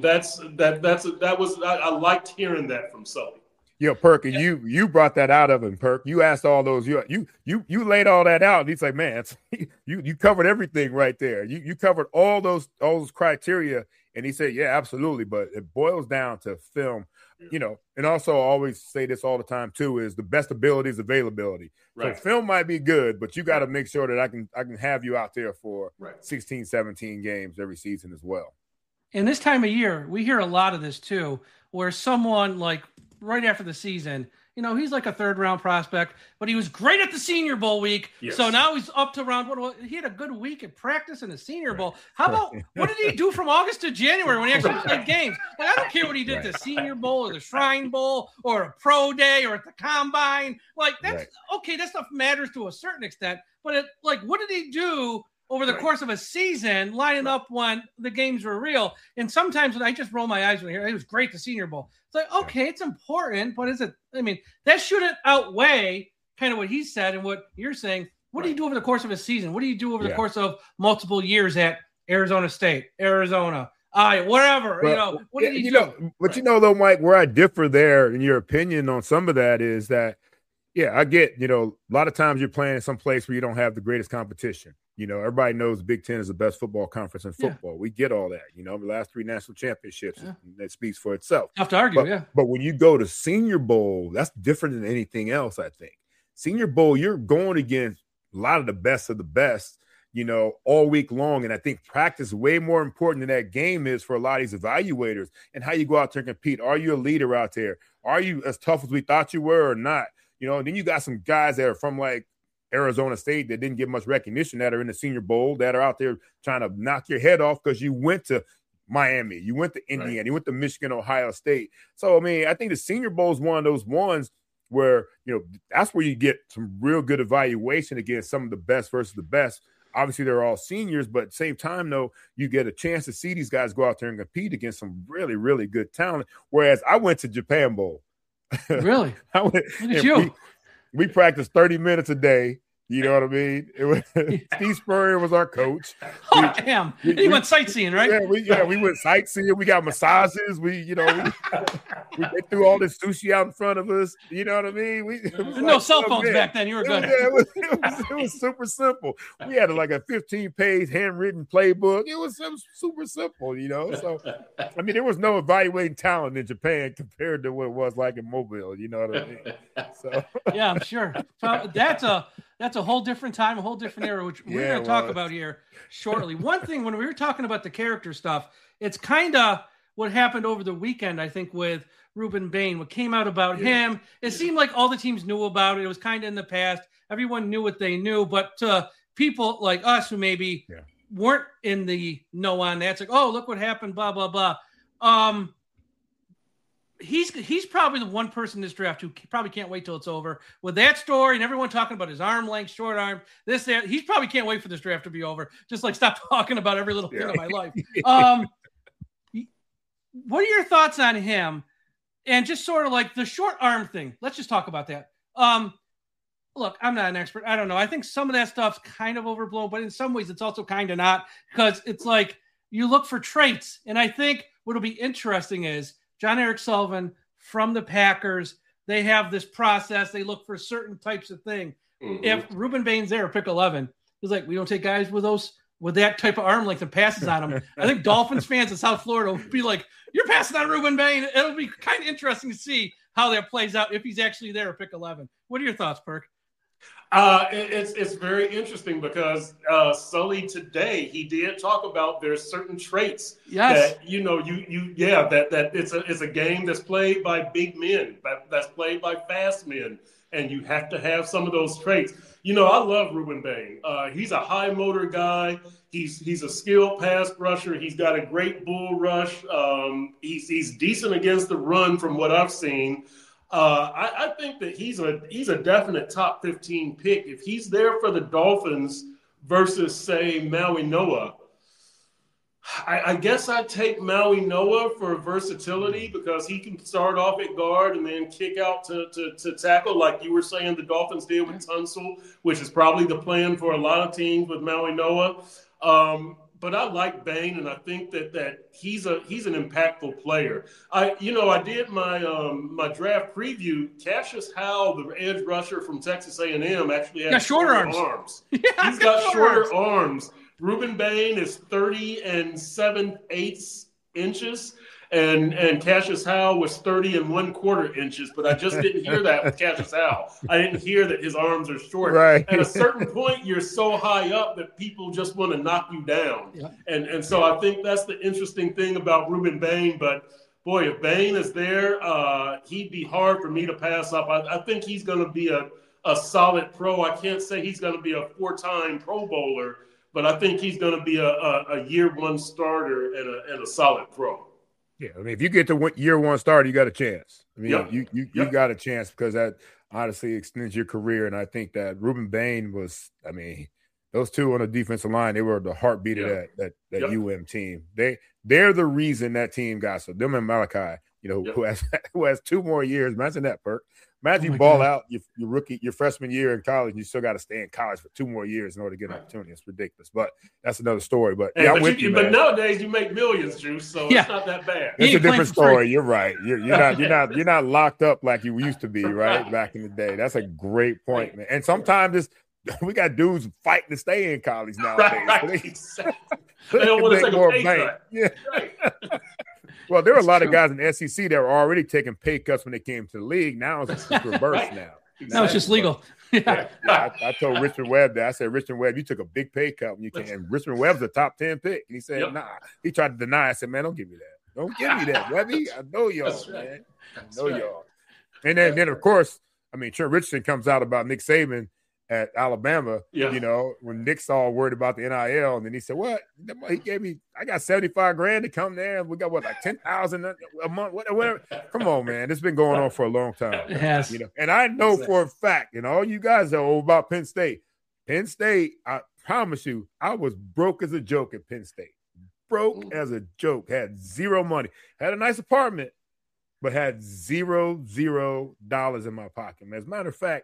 F: I liked hearing that from Sully.
A: Yo, Perk, and you brought that out of him, Perk. You asked all those, you laid all that out, and he's like, man, you covered everything right there. You covered all those criteria, and he said, yeah, absolutely. But it boils down to film, you know. And also, I always say this all the time too: is the best ability is availability. Right. So film might be good, but you got to make sure that I can have you out there for 16, 17 games every season as well.
E: And this time of year, we hear a lot of this too, where someone like right after the season, you know, he's like a third-round prospect, but he was great at the Senior Bowl week. Yes. So now he's up to round one. He had a good week at practice in the Senior Bowl. How about what did he do from August to January when he actually played games? Like, I don't care what he did at the Senior Bowl or the Shrine Bowl or a pro day or at the combine. Like, that's okay. That stuff matters to a certain extent, but what did he do over the course of a season, lining up when the games were real? And sometimes when I just roll my eyes when I hear it was great, the Senior Bowl. It's like, okay, it's important, but is it? I mean, that shouldn't outweigh kind of what he said and what you're saying. What do you do over the course of a season? What do you do over the course of multiple years at Arizona State, Arizona, whatever? Well, you know, what did he do?
A: But you know, though, Mike, where I differ there in your opinion on some of that is that, I get, you know, a lot of times you're playing some place where you don't have the greatest competition. You know, everybody knows the Big Ten is the best football conference in football. Yeah. We get all that. You know, the last 3 national championships, that speaks for itself.
E: Tough to argue,
A: But when you go to Senior Bowl, that's different than anything else, I think. Senior Bowl, you're going against a lot of the best, you know, all week long. And I think practice is way more important than that game is for a lot of these evaluators and how you go out there and compete. Are you a leader out there? Are you as tough as we thought you were or not? You know, and then you got some guys that are from like Arizona State that didn't get much recognition that are in the Senior Bowl that are out there trying to knock your head off because you went to Miami, you went to Indiana, you went to Michigan, Ohio State. So, I mean, I think the Senior Bowl is one of those ones where, that's where you get some real good evaluation against some of the best versus the best. Obviously, they're all seniors, but at the same time, though, you get a chance to see these guys go out there and compete against some really, really good talent. Whereas I went to Japan Bowl.
E: Really?
A: Look
E: at you.
A: We practiced 30 minutes a day. You know what I mean? Steve Spurrier was our coach.
E: Damn. He went sightseeing, right?
A: We went sightseeing. We got massages. We they threw all this sushi out in front of us. You know what I mean?
E: No cell phones back then. You were good.
A: It was super simple. We had like a 15-page handwritten playbook. It was super simple, So, I mean, there was no evaluating talent in Japan compared to what it was like in Mobile. You know what I mean? So.
E: Yeah, I'm sure. So that's a whole different time, a whole different era, which we're going to talk about here shortly. One thing, when we were talking about the character stuff, it's kind of what happened over the weekend, I think, with Ruben Bain. What came out about him, it seemed like all the teams knew about it. It was kind of in the past. Everyone knew what they knew. But to people like us who maybe weren't in the know on that, it's like, oh, look what happened, blah, blah, blah. He's probably the one person in this draft who probably can't wait till it's over with that story and everyone talking about his arm length, short arm, this, that. He probably can't wait for this draft to be over. Just like stop talking about every little thing of my life. What are your thoughts on him? And just sort of like the short arm thing. Let's just talk about that. Look, I'm not an expert. I don't know. I think some of that stuff's kind of overblown, but in some ways it's also kind of not, because it's like you look for traits. And I think what'll be interesting is John Eric Sullivan from the Packers, they have this process. They look for certain types of thing. Mm-hmm. If Ruben Bain's there, pick 11, he's like, we don't take guys with that type of arm length and passes on them. I think Dolphins fans in South Florida will be like, you're passing on Ruben Bain. It'll be kind of interesting to see how that plays out if he's actually there at pick 11. What are your thoughts, Perk?
F: It's very interesting because Sully today, he did talk about there's certain traits that that it's a game that's played by big men, that's played by fast men, and you have to have some of those traits. I love Ruben Bain. He's a high motor guy. He's a skilled pass rusher. He's got a great bull rush. He's decent against the run from what I've seen. I think that he's a definite top 15 pick. If he's there for the Dolphins versus, say, Maui Noah, I guess I'd take Maui Noah for versatility because he can start off at guard and then kick out to tackle, like you were saying the Dolphins did with Tunsil, which is probably the plan for a lot of teams with Maui Noah. But I like Bain, and I think that he's an impactful player. I did my my draft preview. Cassius Howell, the edge rusher from Texas A&M, actually has shorter arms. He's got shorter arms. Ruben Bain is 30 7/8 inches, and Cassius Howell was 30 1/4 inches. But I just didn't hear that with Cassius Howell. I didn't hear that his arms are short.
A: Right.
F: At a certain point, you're so high up that people just want to knock you down. Yeah. And so I think that's the interesting thing about Ruben Bain. But boy, if Bain is there, he'd be hard for me to pass up. I think he's going to be a solid pro. I can't say he's going to be a 4-time Pro Bowler, but I think he's going to be a year one starter and a solid pro.
A: Yeah, I mean, if you get to year one starter, you got a chance. I mean, you got a chance because that honestly extends your career. And I think that Ruben Bain was, I mean, those two on the defensive line, they were the heartbeat of that UM team. They're the reason that team got so. Them and Malachi, who has 2 more years. Imagine that, Perk. Imagine you ball out your freshman year in college, and you still got to stay in college for 2 more years in order to get an opportunity. It's ridiculous, but that's another story. But
F: but nowadays you make millions, Juice, so it's not that bad.
A: It's a different story. You're right. You're not locked up like you used to be, right? Back in the day. That's a great point, man. And sometimes we got dudes fighting to stay in college nowadays.
F: Right. They don't want to take a pay cut.
A: Yeah. Right. Well, there were a lot of guys in the SEC that were already taking pay cuts when they came to the league. Now it's just reversed now.
E: Now it's just legal.
A: I told Richard Webb that. I said, Richard Webb, you took a big pay cut when you came. And Richard Webb's a top 10 pick. And he said, nah. He tried to deny. I said, man, don't give me that. Don't give me that, Webby. I know y'all, man. I know y'all. And then, of course, I mean, Trent Richardson comes out about Nick Saban at Alabama, you know, when Nick's all worried about the NIL, and then he said, "What? He gave me, I got $75,000 to come there. We got what, like 10,000 a month, whatever." Come on, man, it's been going on for a long time.
E: It has.
A: You know, and I know for a fact, and all you guys know about Penn State. Penn State, I promise you, I was broke as a joke at Penn State. Broke as a joke. Had zero money. Had a nice apartment, but had $0 in my pocket. As a matter of fact,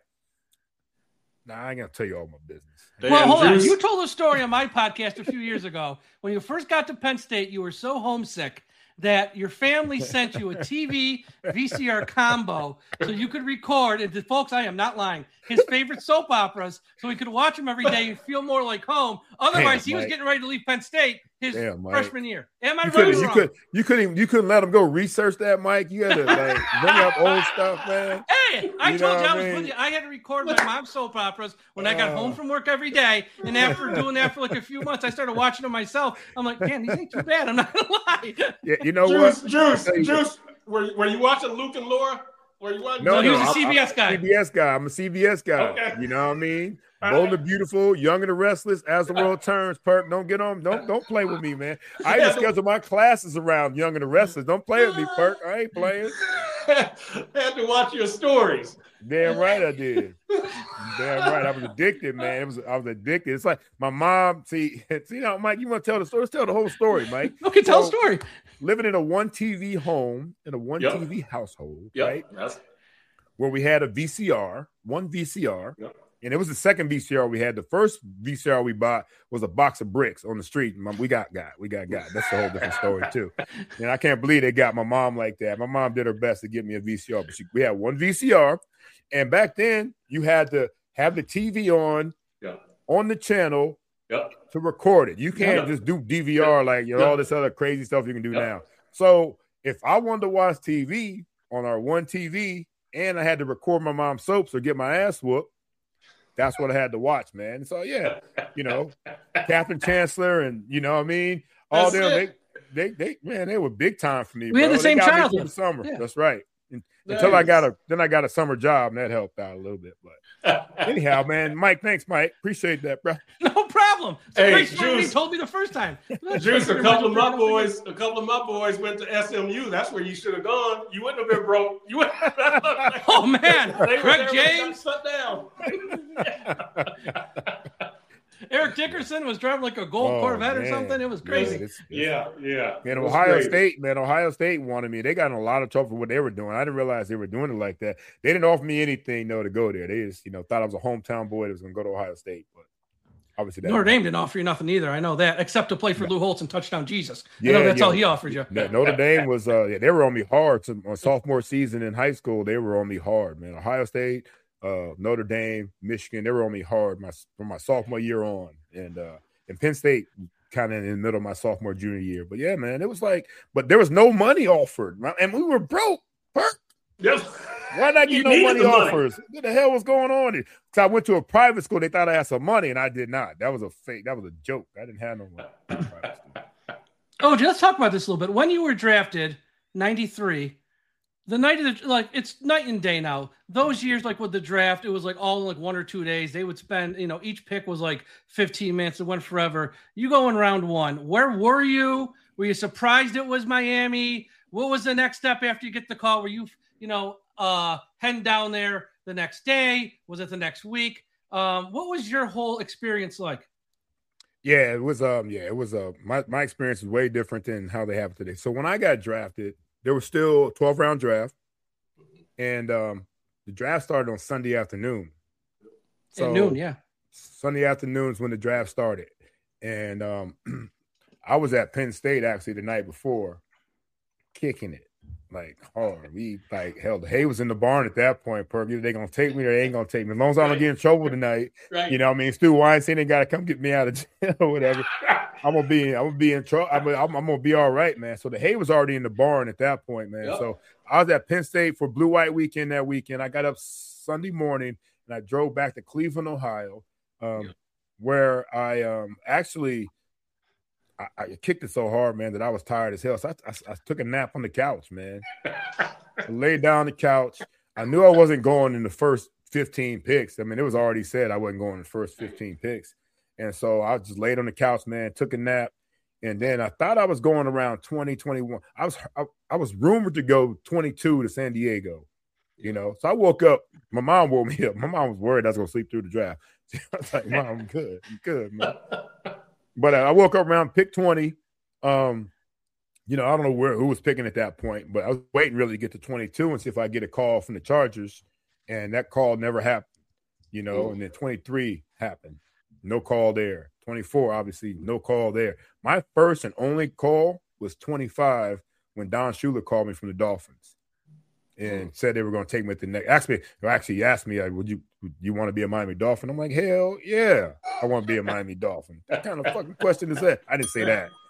A: I ain't gonna tell you all my business.
E: Well, hold on. You told a story on my podcast a few years ago. When you first got to Penn State, you were so homesick that your family sent you a TV VCR combo so you could record. And folks, I am not lying. His favorite soap operas, so he could watch them every day and feel more like home. Otherwise, he was getting ready to leave Penn State his freshman year. Am I right or wrong?
A: You couldn't let him go research that, Mike. You had to like bring up old stuff, man.
E: Hey, I told you I was with you. I had to record my mom's soap operas when I got home from work every day. And after doing that for like a few months, I started watching them myself. I'm like, man, these ain't too bad. I'm not gonna lie.
A: Yeah, you know
F: Juice. Were you watching Luke and Laura?
E: No, he was a CBS guy.
A: I'm a CBS guy. Okay. You know what I mean? Bold and Beautiful, Young and the Restless, As the World Turns. Perk, don't get on. Don't play with me, man. I even schedule my classes around Young and the Restless. Don't play with me, Perk. I ain't playing.
F: I had to watch your stories.
A: Damn right I did. Damn right. I was addicted, man. I was addicted. It's like my mom. See now, Mike, you want to tell the story? Let's tell the whole story, Mike.
E: Okay, tell the story.
A: Living in a one TV home, in a one TV household, right?
F: Yes.
A: Where we had one VCR. Yep. And it was the second VCR we had. The first VCR we bought was a box of bricks on the street. We got. That's a whole different story, too. And I can't believe they got my mom like that. My mom did her best to get me a VCR. But we had one VCR. And back then, you had to have the TV on the channel to record it. You can't just do DVR like all this other crazy stuff you can do now. So if I wanted to watch TV on our one TV and I had to record my mom's soaps or get my ass whooped, that's what I had to watch, man. So Captain Chancellor and you know what I mean, all them they were big time for me.
E: We had the same childhood.
A: The summer. Yeah. That's right. Until I got a summer job and that helped out a little bit. But anyhow, man, Mike, thanks, Mike. Appreciate that, bro.
E: No problem. Hey, Juice told me the first time.
F: Juice, a couple of my boys went to SMU. That's where you should have gone. You wouldn't have been broke. You wouldn't have been
E: Oh man, Craig James
F: shut down.
E: Eric Dickerson was driving like a gold Corvette or something. It was crazy.
F: Yeah.
A: And Ohio State wanted me. They got in a lot of trouble for what they were doing. I didn't realize they were doing it like that. They didn't offer me anything, though, to go there. They just, thought I was a hometown boy that was going to go to Ohio State. But obviously,
E: Notre Dame didn't offer you nothing either. I know that, except to play for Lou Holtz and Touchdown Jesus. I know that's all he offered you.
A: Notre Dame was, they were on me hard. So on sophomore season in high school, they were on me hard, man. Ohio State, Notre Dame, Michigan, they were on me hard from my sophomore year on. And Penn State kind of in the middle of my sophomore, junior year. But yeah, man, it was like, but there was no money offered. And we were broke.
F: Yes.
A: Why not get no money offers? What the hell was going on? Because I went to a private school. They thought I had some money, and I did not. That was a fake. That was a joke. I didn't have no money.
E: Oh, let's talk about this a little bit. When you were drafted, 93, the night of the, it's night and day now. Those years, with the draft, it was all in 1 or 2 days. They would spend, each pick was 15 minutes. It went forever. You go in round one. Where were you? Were you surprised it was Miami? What was the next step after you get the call? Were you, heading down there the next day? Was it the next week? What was your whole experience like?
A: Yeah, it was. My experience was way different than how they have it today. So when I got drafted, there was still a 12-round draft, and the draft started on Sunday afternoon.
E: So at noon, yeah.
A: Sunday afternoons when the draft started, and I was at Penn State actually the night before, kicking it hard. We hell, the hay was in the barn at that point. Either they gonna take me or they ain't gonna take me. As long as I don't get in trouble tonight, right. You know what I mean? Stu Weinstein ain't gotta come get me out of jail or whatever. I'm gonna be in trouble. I'm gonna be all right, man. So the hay was already in the barn at that point, man. Yep. So I was at Penn State for Blue White Weekend that weekend. I got up Sunday morning and I drove back to Cleveland, Ohio, where I actually I kicked it so hard, man, that I was tired as hell. So I took a nap on the couch, man. I laid down on the couch. I knew I wasn't going in the first 15 picks. I mean, it was already said I wasn't going the first 15 picks. And so I just laid on the couch, man, took a nap. And then I thought I was going around 20, 21. I was rumored to go 22 to San Diego, you know. So I woke up. My mom woke me up. My mom was worried I was going to sleep through the draft. I was like, Mom, I'm good. I'm good, man. But I woke up around pick 20. You know, I don't know who was picking at that point, but I was waiting really to get to 22 and see if I get a call from the Chargers. And that call never happened, you know. And then 23 happened. No call there. 24, obviously, no call there. My first and only call was 25 when Don Shula called me from the Dolphins and said they were going to take me at the next. Actually, he asked me, would you want to be a Miami Dolphin? I'm like, hell yeah, I want to be a Miami Dolphin. What kind of fucking question is that? I didn't say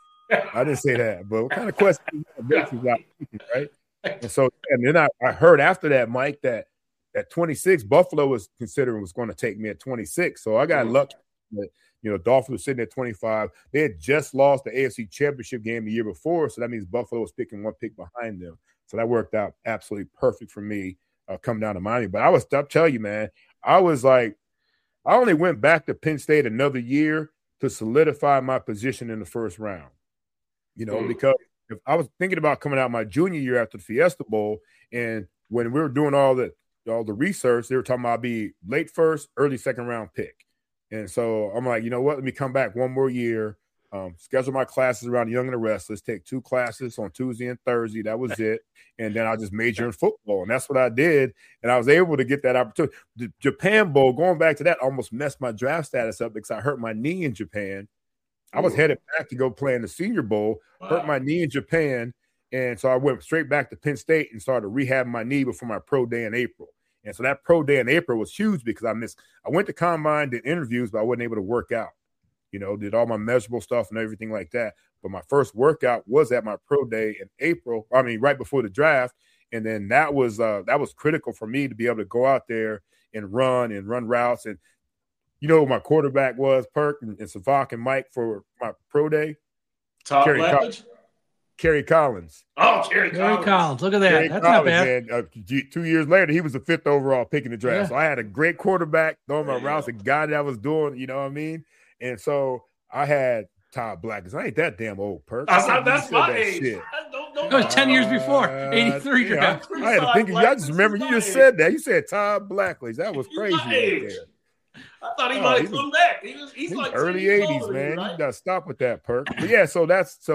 A: that. But what kind of question is that? Right? And so, and then I heard after that, Mike, that at 26, Buffalo was considering was going to take me at 26. So I got lucky. You know, Dolphins were sitting at 25. They had just lost the AFC Championship game the year before, so that means Buffalo was picking one pick behind them. So that worked out absolutely perfect for me coming down to Miami. But I'll tell you, man, I was like, I only went back to Penn State another year to solidify my position in the first round. You know, because if I was thinking about coming out my junior year after the Fiesta Bowl, and when we were doing all the research, they were talking about I'd be late first, early second round pick. And so I'm like, you know what? Let me come back one more year, schedule my classes around Young and the Restless, take 2 classes on Tuesday and Thursday. That was it. And then I just major in football. And that's what I did. And I was able to get that opportunity. The Japan Bowl, going back to that, almost messed my draft status up because I hurt my knee in Japan. I was headed back to go play in the Senior Bowl, hurt my knee in Japan. And so I went straight back to Penn State and started rehabbing my knee before my pro day in April. And so that pro day in April was huge because I went to combine, did interviews, but I wasn't able to work out. You know, did all my measurable stuff and everything like that. But my first workout was at my pro day in April. I mean, right before the draft. And then that was critical for me to be able to go out there and run routes. And you know who my quarterback was, Perk and Savak and Mike for my pro day?
F: Todd Blackledge?
A: Kerry Collins.
F: Oh, Kerry
E: Collins. Look at that.
A: Kerry
E: That's
A: Collins,
E: not bad.
A: Man, 2 years later, he was the 5th overall pick in the draft. Yeah. So I had a great quarterback throwing my routes, a guy that I was doing, you know what I mean? And so I had Todd Blackledge. I ain't that damn old, Perk.
F: That's my age.
E: It was 10 years before, 83 draft.
A: I had to think of you. I just remember you just said that. You said Todd Blackledge. That was crazy right there.
F: I thought he might have come back. He's like
A: early 80s, man. Right? You got to stop with that, Perk. But yeah, so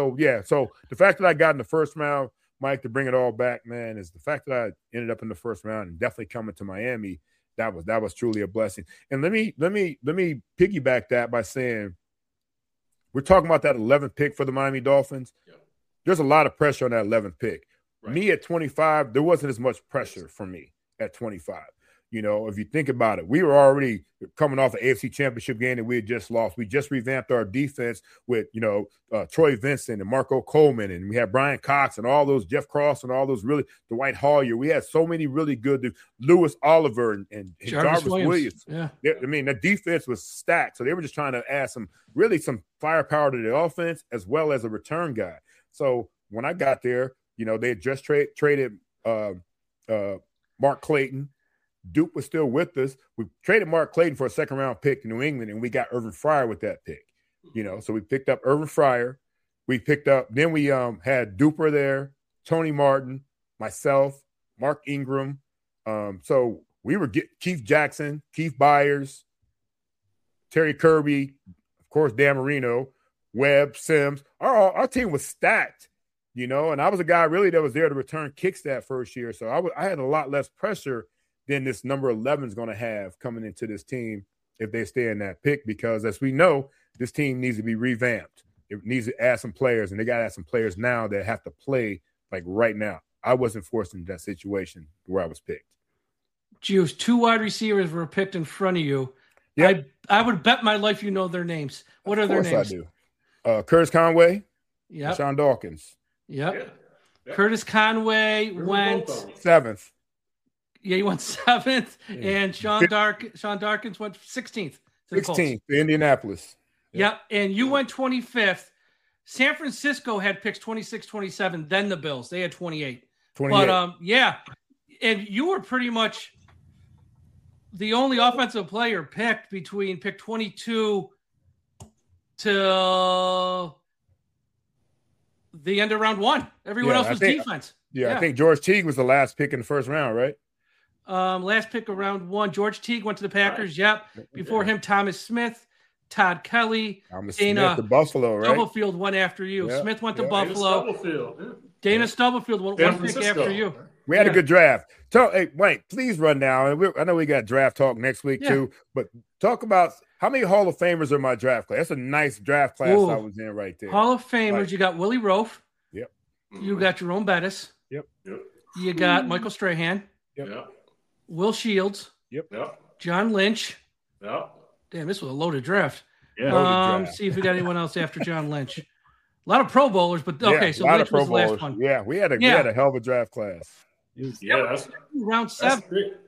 A: So the fact that I got in the first round, Mike, to bring it all back, man, is the fact that I ended up in the first round and definitely coming to Miami. That was truly a blessing. And let me piggyback that by saying we're talking about that 11th pick for the Miami Dolphins. Yep. There's a lot of pressure on that 11th pick. Right. Me at 25, there wasn't as much pressure for me at 25. You know, if you think about it, we were already coming off an AFC Championship game that we had just lost. We just revamped our defense with, Troy Vincent and Marco Coleman, and we had Brian Cox and all those, Jeff Cross and all those really, Dwight Hoyer. We had so many really good, Lewis Oliver and Jarvis Williams. Yeah. I mean, the defense was stacked. So they were just trying to add some firepower to the offense as well as a return guy. So when I got there, they had just traded Mark Clayton. Duke was still with us. We traded Mark Clayton for a second-round pick to New England, and we got Irvin Fryer with that pick. So we picked up Irvin Fryer. Then we had Duper there, Tony Martin, myself, Mark Ingram. So we were Keith Jackson, Keith Byers, Terry Kirby, of course, Dan Marino, Webb, Sims. Our team was stacked, and I was a guy really that was there to return kicks that first year. So I had a lot less pressure than this number 11 is going to have coming into this team if they stay in that pick, because as we know, this team needs to be revamped. It needs to add some players, and they got to add some players now that have to play like right now. I wasn't forced into that situation where I was picked.
E: Juice, 2 wide receivers were picked in front of you.
A: Yep.
E: I would bet my life you know their names. What are their names?
A: Of course I do. Curtis Conway,
E: yep.
A: Sean Dawkins.
E: Yep. Yeah. Curtis Conway went
A: 7th.
E: Yeah, he went 7th, and Sean Darkins went 16th.
A: 16th, to Indianapolis.
E: Yep, and you went 25th. San Francisco had picks 26, 27, then the Bills. They had 28. But, and you were pretty much the only offensive player picked between pick 22 till the end of round 1. Everyone else was defense.
A: I think George Teague was the last pick in the first round, right?
E: Last pick of round 1. George Teague went to the Packers. Right. Yep. Before him, Thomas Smith, Todd Kelly, Dana
A: Smith to Buffalo, right?
E: Stubblefield went after you. Yep. Smith went to Buffalo. Dana Stubblefield went one pick after you.
A: We had a good draft. Hey, Mike, please run down. I know we got draft talk next week too, but talk about how many Hall of Famers are in my draft class. That's a nice draft class I was in right there.
E: Hall of Famers, you got Willie Roaf.
A: Yep.
E: You got Jerome Bettis.
A: Yep.
E: You got Michael Strahan.
A: Yep.
E: Will Shields.
A: Yep.
E: John Lynch.
F: Yep.
E: Damn, this was a loaded draft.
A: Yeah.
E: See if we got anyone else after John Lynch. A lot of Pro Bowlers, but okay, so Lynch was the last one.
A: Yeah, we had a hell of a draft class.
F: That's
E: round 7.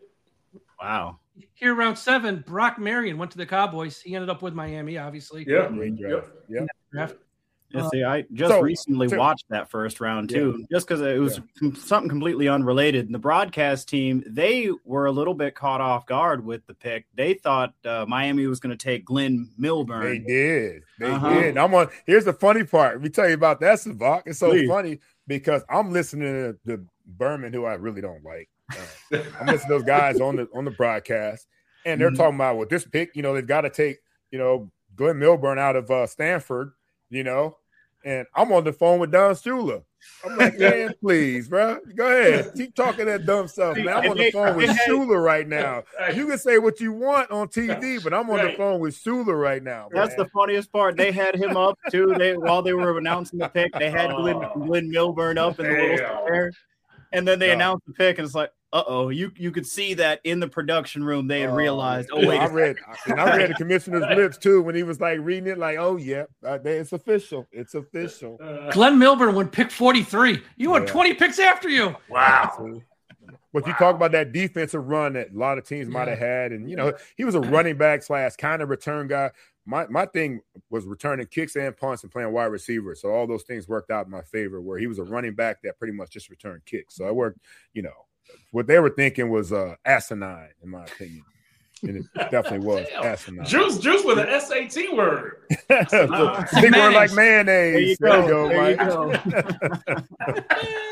G: Wow.
E: Here, round 7, Brock Marion went to the Cowboys. He ended up with Miami, obviously.
A: Yeah, great draft.
E: Draft.
G: Yeah, see, I just recently watched that first round too, just because it was something completely unrelated. And the broadcast team, they were a little bit caught off guard with the pick. They thought Miami was going to take Glenn Milburn.
A: They did. Here's the funny part. Let me tell you about that, Savak. It's so funny because I'm listening to Berman, who I really don't like. I'm listening to those guys on the broadcast, and they're talking about with this pick, they've got to take, Glenn Milburn out of Stanford, and I'm on the phone with Don Shula. I'm like, man, please, bro. Go ahead. Keep talking that dumb stuff, man. I'm on the phone with Shula right now. You can say what you want on TV, but I'm on the phone with Shula right now.
G: That's the funniest part. They had him up, too. While they were announcing the pick, they had Glenn Milburn up in the little square. And then they announced the pick, and it's like, you could see that in the production room they had realized. Oh wait,
A: I read the commissioner's lips too when he was like reading it, like, oh yeah, it's official. It's official.
E: Glenn Milburn went pick 43. You went 20 picks after you.
A: Wow. But you talk about that defensive run that a lot of teams might have had, and he was a running back / kind of return guy. My thing was returning kicks and punts and playing wide receiver. So all those things worked out in my favor, where he was a running back that pretty much just returned kicks. So I worked, what they were thinking was asinine, in my opinion. And it definitely was asinine.
F: Juice with an SAT word.
A: Big word like mayonnaise. There you go, Mike.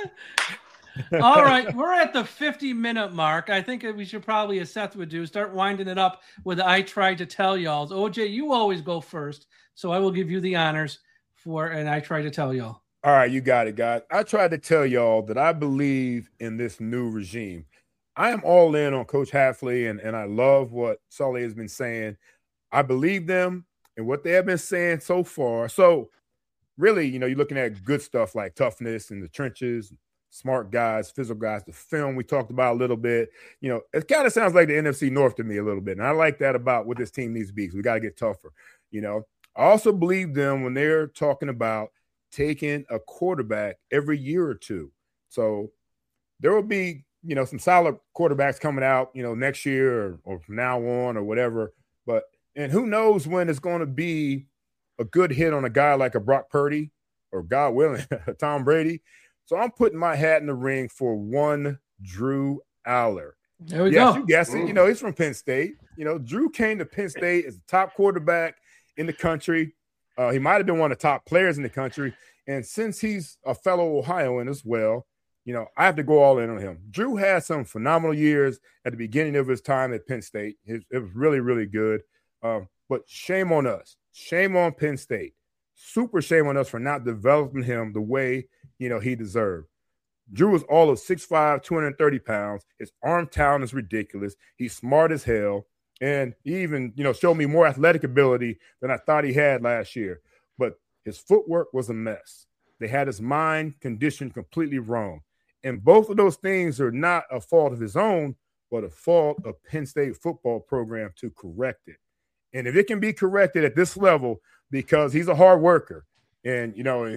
E: All right, we're at the 50-minute mark. I think we should probably, as Seth would do, start winding it up with I Tried to Tell Y'all. OJ, you always go first, so I will give you the honors for an I Tried to Tell Y'all.
A: All right, you got it, guys. I tried to tell y'all that I believe in this new regime. I am all in on Coach Hafley, and I love what Sully has been saying. I believe them and what they have been saying so far. So really, you're looking at good stuff like toughness in the trenches, smart guys, physical guys, the film we talked about a little bit. It kind of sounds like the NFC North to me a little bit. And I like that about what this team needs to be. So we got to get tougher. I also believe them when they're talking about taking a quarterback every year or two. So there will be, some solid quarterbacks coming out, next year or from now on or whatever. And who knows when it's going to be a good hit on a guy like a Brock Purdy or, God willing, Tom Brady. So I'm putting my hat in the ring for one Drew Aller.
E: There we go.
A: You guessed it. He's from Penn State. Drew came to Penn State as the top quarterback in the country. He might have been one of the top players in the country. And since he's a fellow Ohioan as well, I have to go all in on him. Drew had some phenomenal years at the beginning of his time at Penn State. It was really, really good. But shame on us. Shame on Penn State. Super shame on us for not developing him the way, he deserved. Drew was all of 6'5", 230 pounds. His arm talent is ridiculous. He's smart as hell. And he even, showed me more athletic ability than I thought he had last year. But his footwork was a mess. They had his mind conditioned completely wrong. And both of those things are not a fault of his own, but a fault of Penn State football program to correct it. And if it can be corrected at this level, because he's a hard worker and,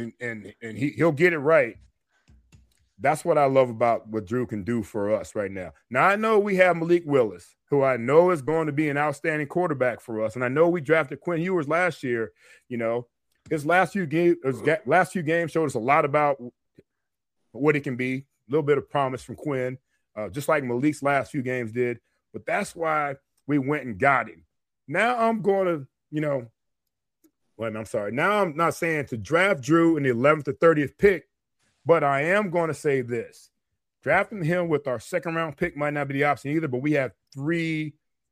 A: he'll get it right. That's what I love about what Drew can do for us right now. Now, I know we have Malik Willis, who I know is going to be an outstanding quarterback for us. And I know we drafted Quinn Ewers last year. His last few games showed us a lot about what it can be. A little bit of promise from Quinn, just like Malik's last few games did. but that's why we went and got him. Now I'm going to, now I'm not saying to draft Drew in the 11th or 30th pick, but I am going to say this. Drafting him with our second-round pick might not be the option either, but we have 4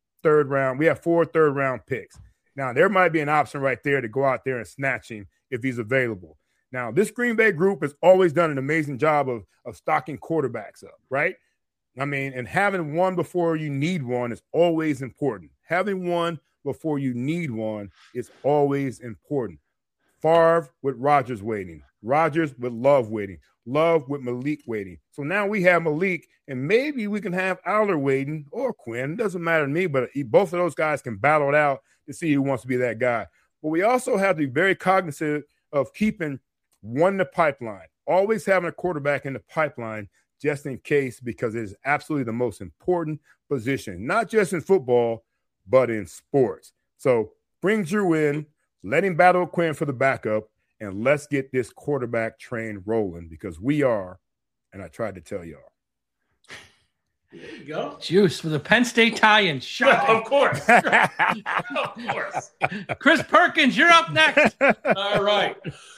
A: third-round picks. Now, there might be an option right there to go out there and snatch him if he's available. Now, this Green Bay group has always done an amazing job of stocking quarterbacks up, right? I mean, and having one before you need one is always important. Having one before you need one is always important. Favre with Rodgers waiting. Rodgers with Love waiting. Love with Malik waiting. So now we have Malik, and maybe we can have Aller waiting or Quinn. It doesn't matter to me, but both of those guys can battle it out to see who wants to be that guy. But we also have to be very cognizant of keeping one in the pipeline, always having a quarterback in the pipeline just in case, because it is absolutely the most important position, not just in football, but in sports. So bring Drew in, let him battle Quinn for the backup, and let's get this quarterback train rolling, because we are, and I tried to tell y'all.
E: There you go. Juice for the Penn State tie-in.
F: Of course. Of course.
E: Chris Perkins, you're up next.
F: All right.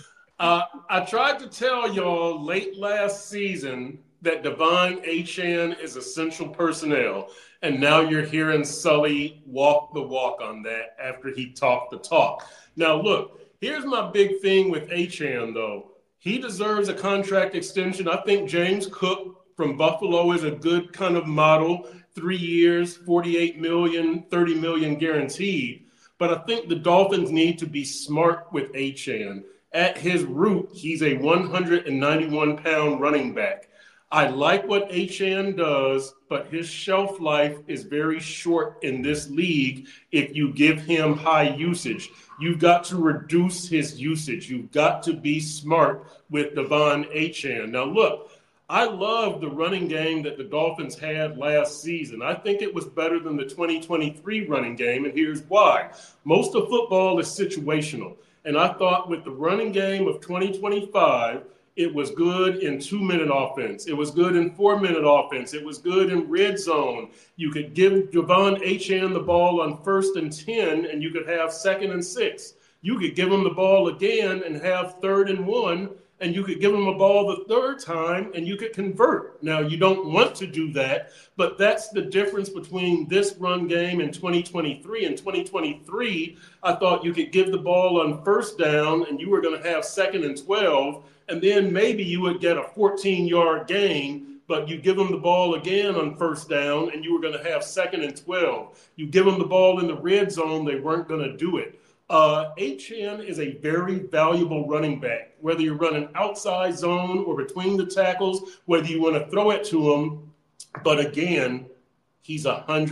F: I tried to tell y'all late last season that Devon Achane is essential personnel, and now you're hearing Sully walk the walk on that after he talked the talk. Now, look, here's my big thing with Achane, though. He deserves a contract extension. I think James Cook from Buffalo is a good kind of model. 3 years, $48 million, $30 million guaranteed. But I think the Dolphins need to be smart with Achane. At his root, he's a 191-pound running back. I like what Achane does, but his shelf life is very short in this league if you give him high usage. You've got to reduce his usage. You've got to be smart with Devon Achane. Now, look, I love the running game that the Dolphins had last season. I think it was better than the 2023 running game, and here's why. Most of football is situational, and I thought with the running game of 2025, it was good in 2-minute offense. It was good in 4-minute offense. It was good in red zone. You could give Devon Achane the ball on 1st and 10, and you could have 2nd and 6. You could give him the ball again and have 3rd and 1, and you could give him a ball the 3rd time, and you could convert. Now, you don't want to do that, but that's the difference between this run game in 2023 and 2023. I thought you could give the ball on 1st down, and you were going to have 2nd and 12, and then maybe you would get a 14-yard gain, but you give them the ball again on 1st down, and you were going to have 2nd and 12. You give them the ball in the red zone, they weren't going to do it. Achane is a very valuable running back, whether you're running outside zone or between the tackles, whether you want to throw it to him. But again, he's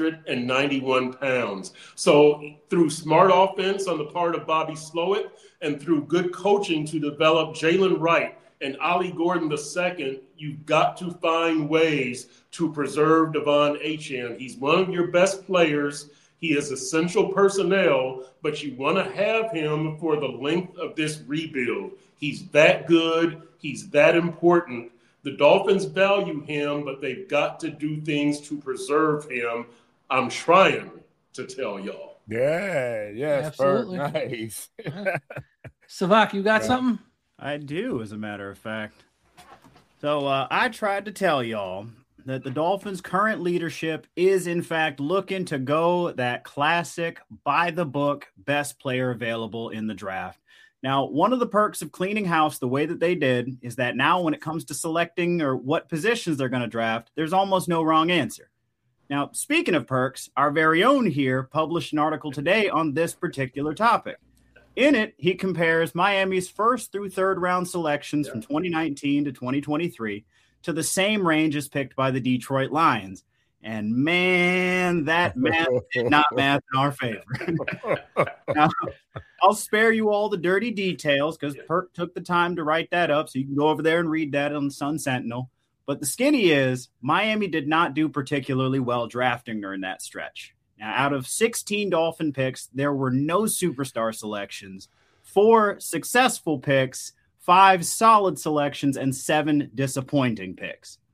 F: 191 pounds. So through smart offense on the part of Bobby Slowik and through good coaching to develop Jalen Wright and Ollie Gordon II, you've got to find ways to preserve Devon Achane. He's one of your best players. He is essential personnel, but you want to have him for the length of this rebuild. He's that good. He's that important. The Dolphins value him, but they've got to do things to preserve him. I'm trying to tell y'all.
A: Yeah,
E: absolutely.
A: Nice.
E: Savak, you got something?
G: I do, as a matter of fact. So I tried to tell y'all that the Dolphins' current leadership is, in fact, looking to go that classic, by-the-book, best player available in the draft. Now, one of the perks of cleaning house the way that they did is that now when it comes to selecting or what positions they're going to draft, there's almost no wrong answer. Now, speaking of perks, our very own here published an article today on this particular topic. In it, he compares Miami's 1st through 3rd round selections from 2019 to 2023 to the same range as picked by the Detroit Lions. And man, that math did not math in our favor. Now, I'll spare you all the dirty details because Perk took the time to write that up, so you can go over there and read that on the Sun Sentinel. But the skinny is, Miami did not do particularly well drafting during that stretch. Now, out of 16 Dolphin picks, there were no superstar selections, 4 successful picks, 5 solid selections, and 7 disappointing picks.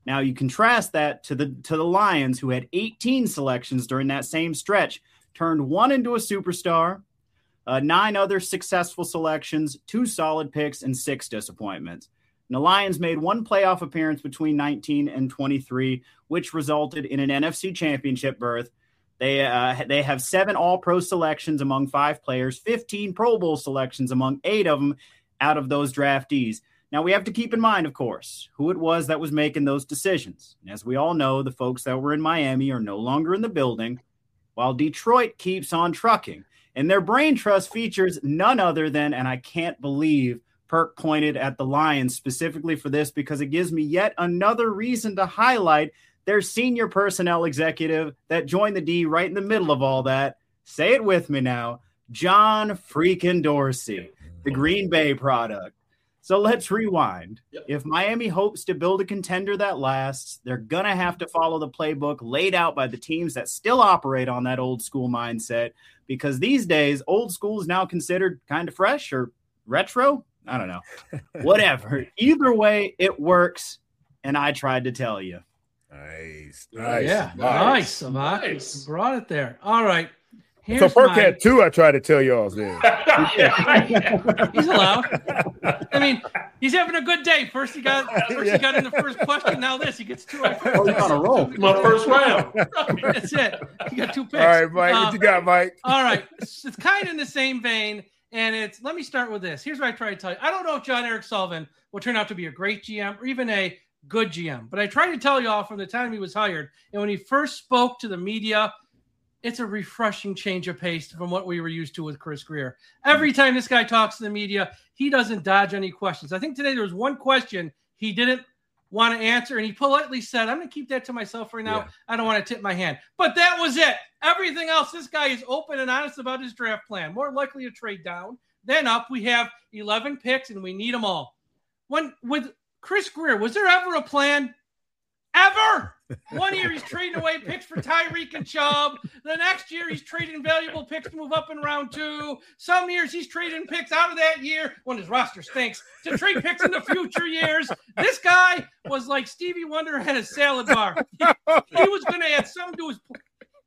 G: Now you contrast that to the Lions, who had 18 selections during that same stretch, turned one into a superstar, 9 other successful selections, 2 solid picks, and 6 disappointments. And the Lions made 1 playoff appearance between 19 and 23, which resulted in an NFC Championship berth. They have 7 All-Pro selections among 5 players, 15 Pro Bowl selections among 8 of them out of those draftees. Now, we have to keep in mind, of course, who it was that was making those decisions. And as we all know, the folks that were in Miami are no longer in the building, while Detroit keeps on trucking. And their brain trust features none other than, and I can't believe Perk pointed at the Lions specifically for this, because it gives me yet another reason to highlight their senior personnel executive that joined the D right in the middle of all that. Say it with me now. John freaking Dorsey, the Green Bay product. So let's rewind. Yep. If Miami hopes to build a contender that lasts, they're going to have to follow the playbook laid out by the teams that still operate on that old school mindset, because these days, old school is now considered kind of fresh or retro. I don't know. Whatever. Either way, it works, and I tried to tell you.
A: Nice.
E: Yeah, nice. Brought it there. All right.
A: So Perk had 2, I tried to tell y'all then.
E: He's allowed. I mean, he's having a good day. First he got in the first question. Now this, he gets 2.
G: He's on a roll.
F: My first round.
E: That's it. He got 2 picks.
A: All right, Mike. What you got, Mike?
E: All right. It's kind of in the same vein. And let me start with this. Here's what I try to tell you. I don't know if John Eric Sullivan will turn out to be a great GM or even a good GM, but I try to tell you all from the time he was hired and when he first spoke to the media, it's a refreshing change of pace from what we were used to with Chris Grier. Every time this guy talks to the media, he doesn't dodge any questions. I think today there was one question he didn't want to answer, and he politely said, I'm going to keep that to myself right now. Yeah. I don't want to tip my hand. But that was it. Everything else, this guy is open and honest about his draft plan. More likely to trade down than up. We have 11 picks, and we need them all. With Chris Grier, was there ever a plan? Ever? One year he's trading away picks for Tyreek and Chubb. The next year he's trading valuable picks to move up in round 2. Some years he's trading picks out of that year when his roster stinks to trade picks in the future years. This guy was like Stevie Wonder at a salad bar. He was going to add something to his plate.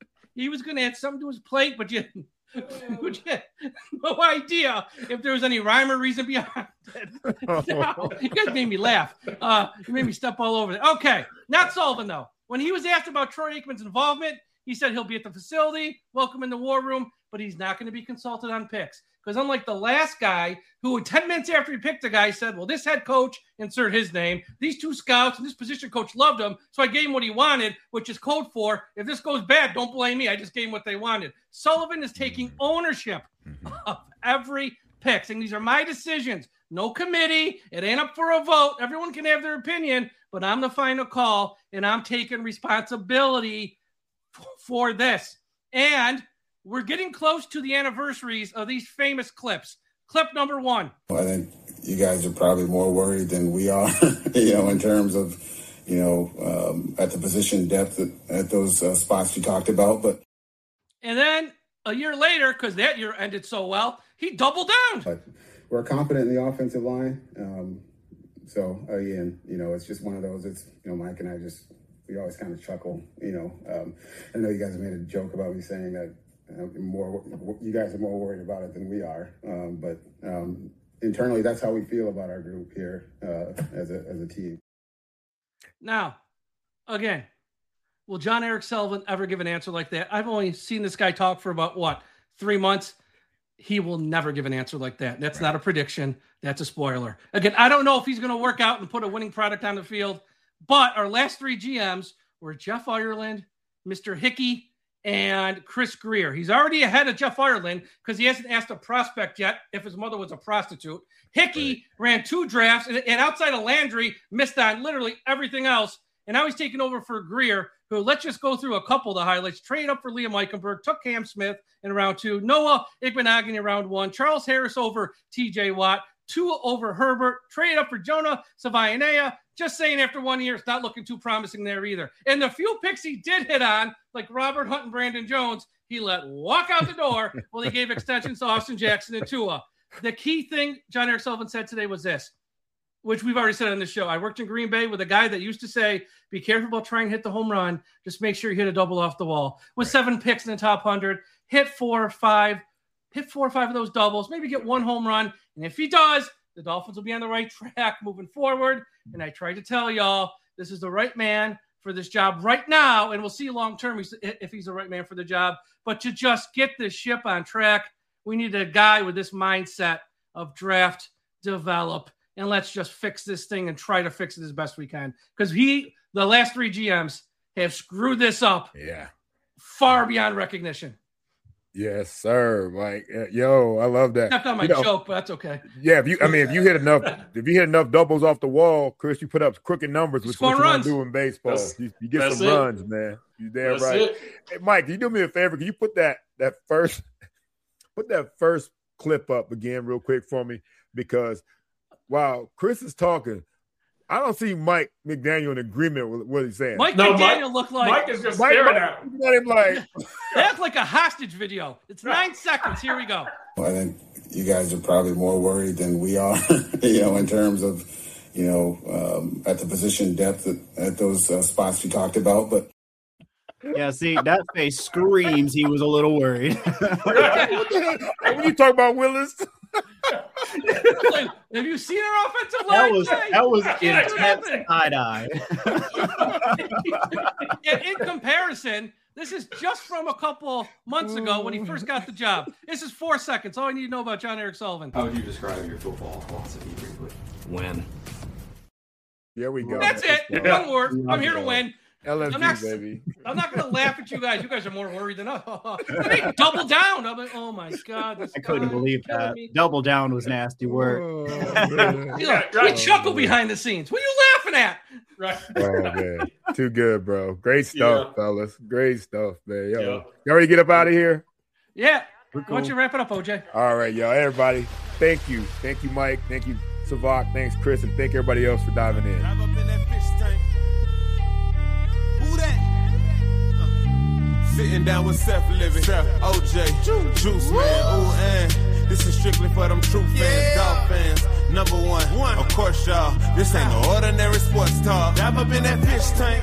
E: But you had no idea if there was any rhyme or reason behind it. No, you guys made me laugh. You made me step all over it. Okay, not Sullivan, though. When he was asked about Troy Aikman's involvement, he said he'll be at the facility, welcome in the war room, but he's not going to be consulted on picks. Because unlike the last guy, who 10 minutes after he picked the guy said, well, this head coach, insert his name, these 2 scouts and this position coach loved him, so I gave him what he wanted, which is code for, if this goes bad, don't blame me. I just gave him what they wanted. Sullivan is taking ownership of every pick, saying these are my decisions. No committee. It ain't up for a vote. Everyone can have their opinion, but I'm the final call, and I'm taking responsibility for this. And we're getting close to the anniversaries of these famous clips. Clip number 1.
H: Well, I think you guys are probably more worried than we are, in terms of, at the position depth at those spots you talked about.
E: And then a year later, because that year ended so well, he doubled down.
H: But we're confident in the offensive line. So, again, it's just one of those. It's, Mike and I we always kind of chuckle. I know you guys made a joke about me saying that you guys are more worried about it than we are. But internally, that's how we feel about our group here as a team.
E: Now, again, will John Eric Sullivan ever give an answer like that? I've only seen this guy talk for about, 3 months. He will never give an answer like that. That's not a prediction. That's a spoiler. Again, I don't know if he's going to work out and put a winning product on the field, but our last 3 GMs were Jeff Ireland, Mr. Hickey, and Chris Grier. He's already ahead of Jeff Ireland because he hasn't asked a prospect yet if his mother was a prostitute. Hickey ran 2 drafts and outside of Landry missed on literally everything else. And now he's taking over for Grier, who, let's just go through a couple of the highlights. Trade up for Liam Eichenberg, took Cam Smith in round 2, Noah Igbenogany in round 1, Charles Harris over TJ Watt, 2 over Herbert, trade up for Jonah Savainea. Just saying, after 1 year, it's not looking too promising there either. And the few picks he did hit on, like Robert Hunt and Brandon Jones, he let walk out the door while he gave extensions to Austin Jackson and Tua. The key thing John Eric Sullivan said today was this: which we've already said on the show. I worked in Green Bay with a guy that used to say, be careful about trying to hit the home run. Just make sure you hit a double off the wall. With 7 picks in the top 100, hit 4 or 5 of those doubles, maybe get 1 home run. And if he does, the Dolphins will be on the right track moving forward. And I tried to tell y'all, this is the right man for this job right now. And we'll see long-term if he's the right man for the job. But to just get this ship on track, we need a guy with this mindset of draft, develop, and let's just fix this thing and try to fix it as best we can. Because the last 3 GMs have screwed this up far beyond recognition.
A: Yes, sir. Like, yo, I love that.
E: That's not my joke, but that's okay.
A: Yeah, if you hit enough doubles off the wall, Chris, you put up crooked numbers, which what you want to do in baseball. You get some runs, man. You damn right. Hey, Mike, can you do me a favor? Can you put that first clip up again real quick for me? Because while Chris is talking, I don't see Mike McDaniel in agreement with what he's saying.
E: McDaniel looked like
F: Mike is just staring at him.
E: That's like a hostage video. It's 9 seconds. Here we go.
H: Well, I think you guys are probably more worried than we are, in terms of, at the position depth at those spots you talked about. But
G: yeah, see, that face screams he was a little worried.
A: When you talk about Willis.
E: Have you seen our offensive line?
G: That was intense side-eye.
E: In comparison, this is just from a couple months ago when he first got the job. This is 4 seconds. All I need to know about John Eric Sullivan.
I: How would you describe your football philosophy briefly? Win.
A: There we go.
E: That's it. One word. I'm here to win.
A: LFG, baby.
E: I'm not going to laugh at you guys. You guys are more worried than us. I mean, double down. I'm like, oh my God.
G: I couldn't believe that. Double down was nasty work.
E: We chuckle behind the scenes. What are you laughing at?
F: Right.
A: Oh, man. Too good, bro. Great stuff, fellas. Great stuff, man. Yo. You ready to get up out of here?
E: Yeah. Why don't you wrap it up, OJ?
A: All right, y'all. Everybody, thank you. Thank you, Mike. Thank you, Savak. Thanks, Chris. And thank everybody else for diving in.
D: Dive up in that fish tank. Who that? Sitting down with Seth Living, OJ, Juice Man, ooh, and this is strictly for them true fans, golf fans. Number one, of course, y'all. This ain't no ordinary sports talk. Dive up in that fish tank.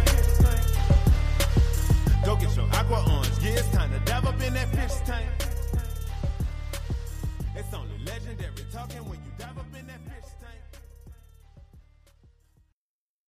D: Go get your aqua orange. Yeah, it's time to dive up in that fish tank. It's only legendary talking when you dive up in that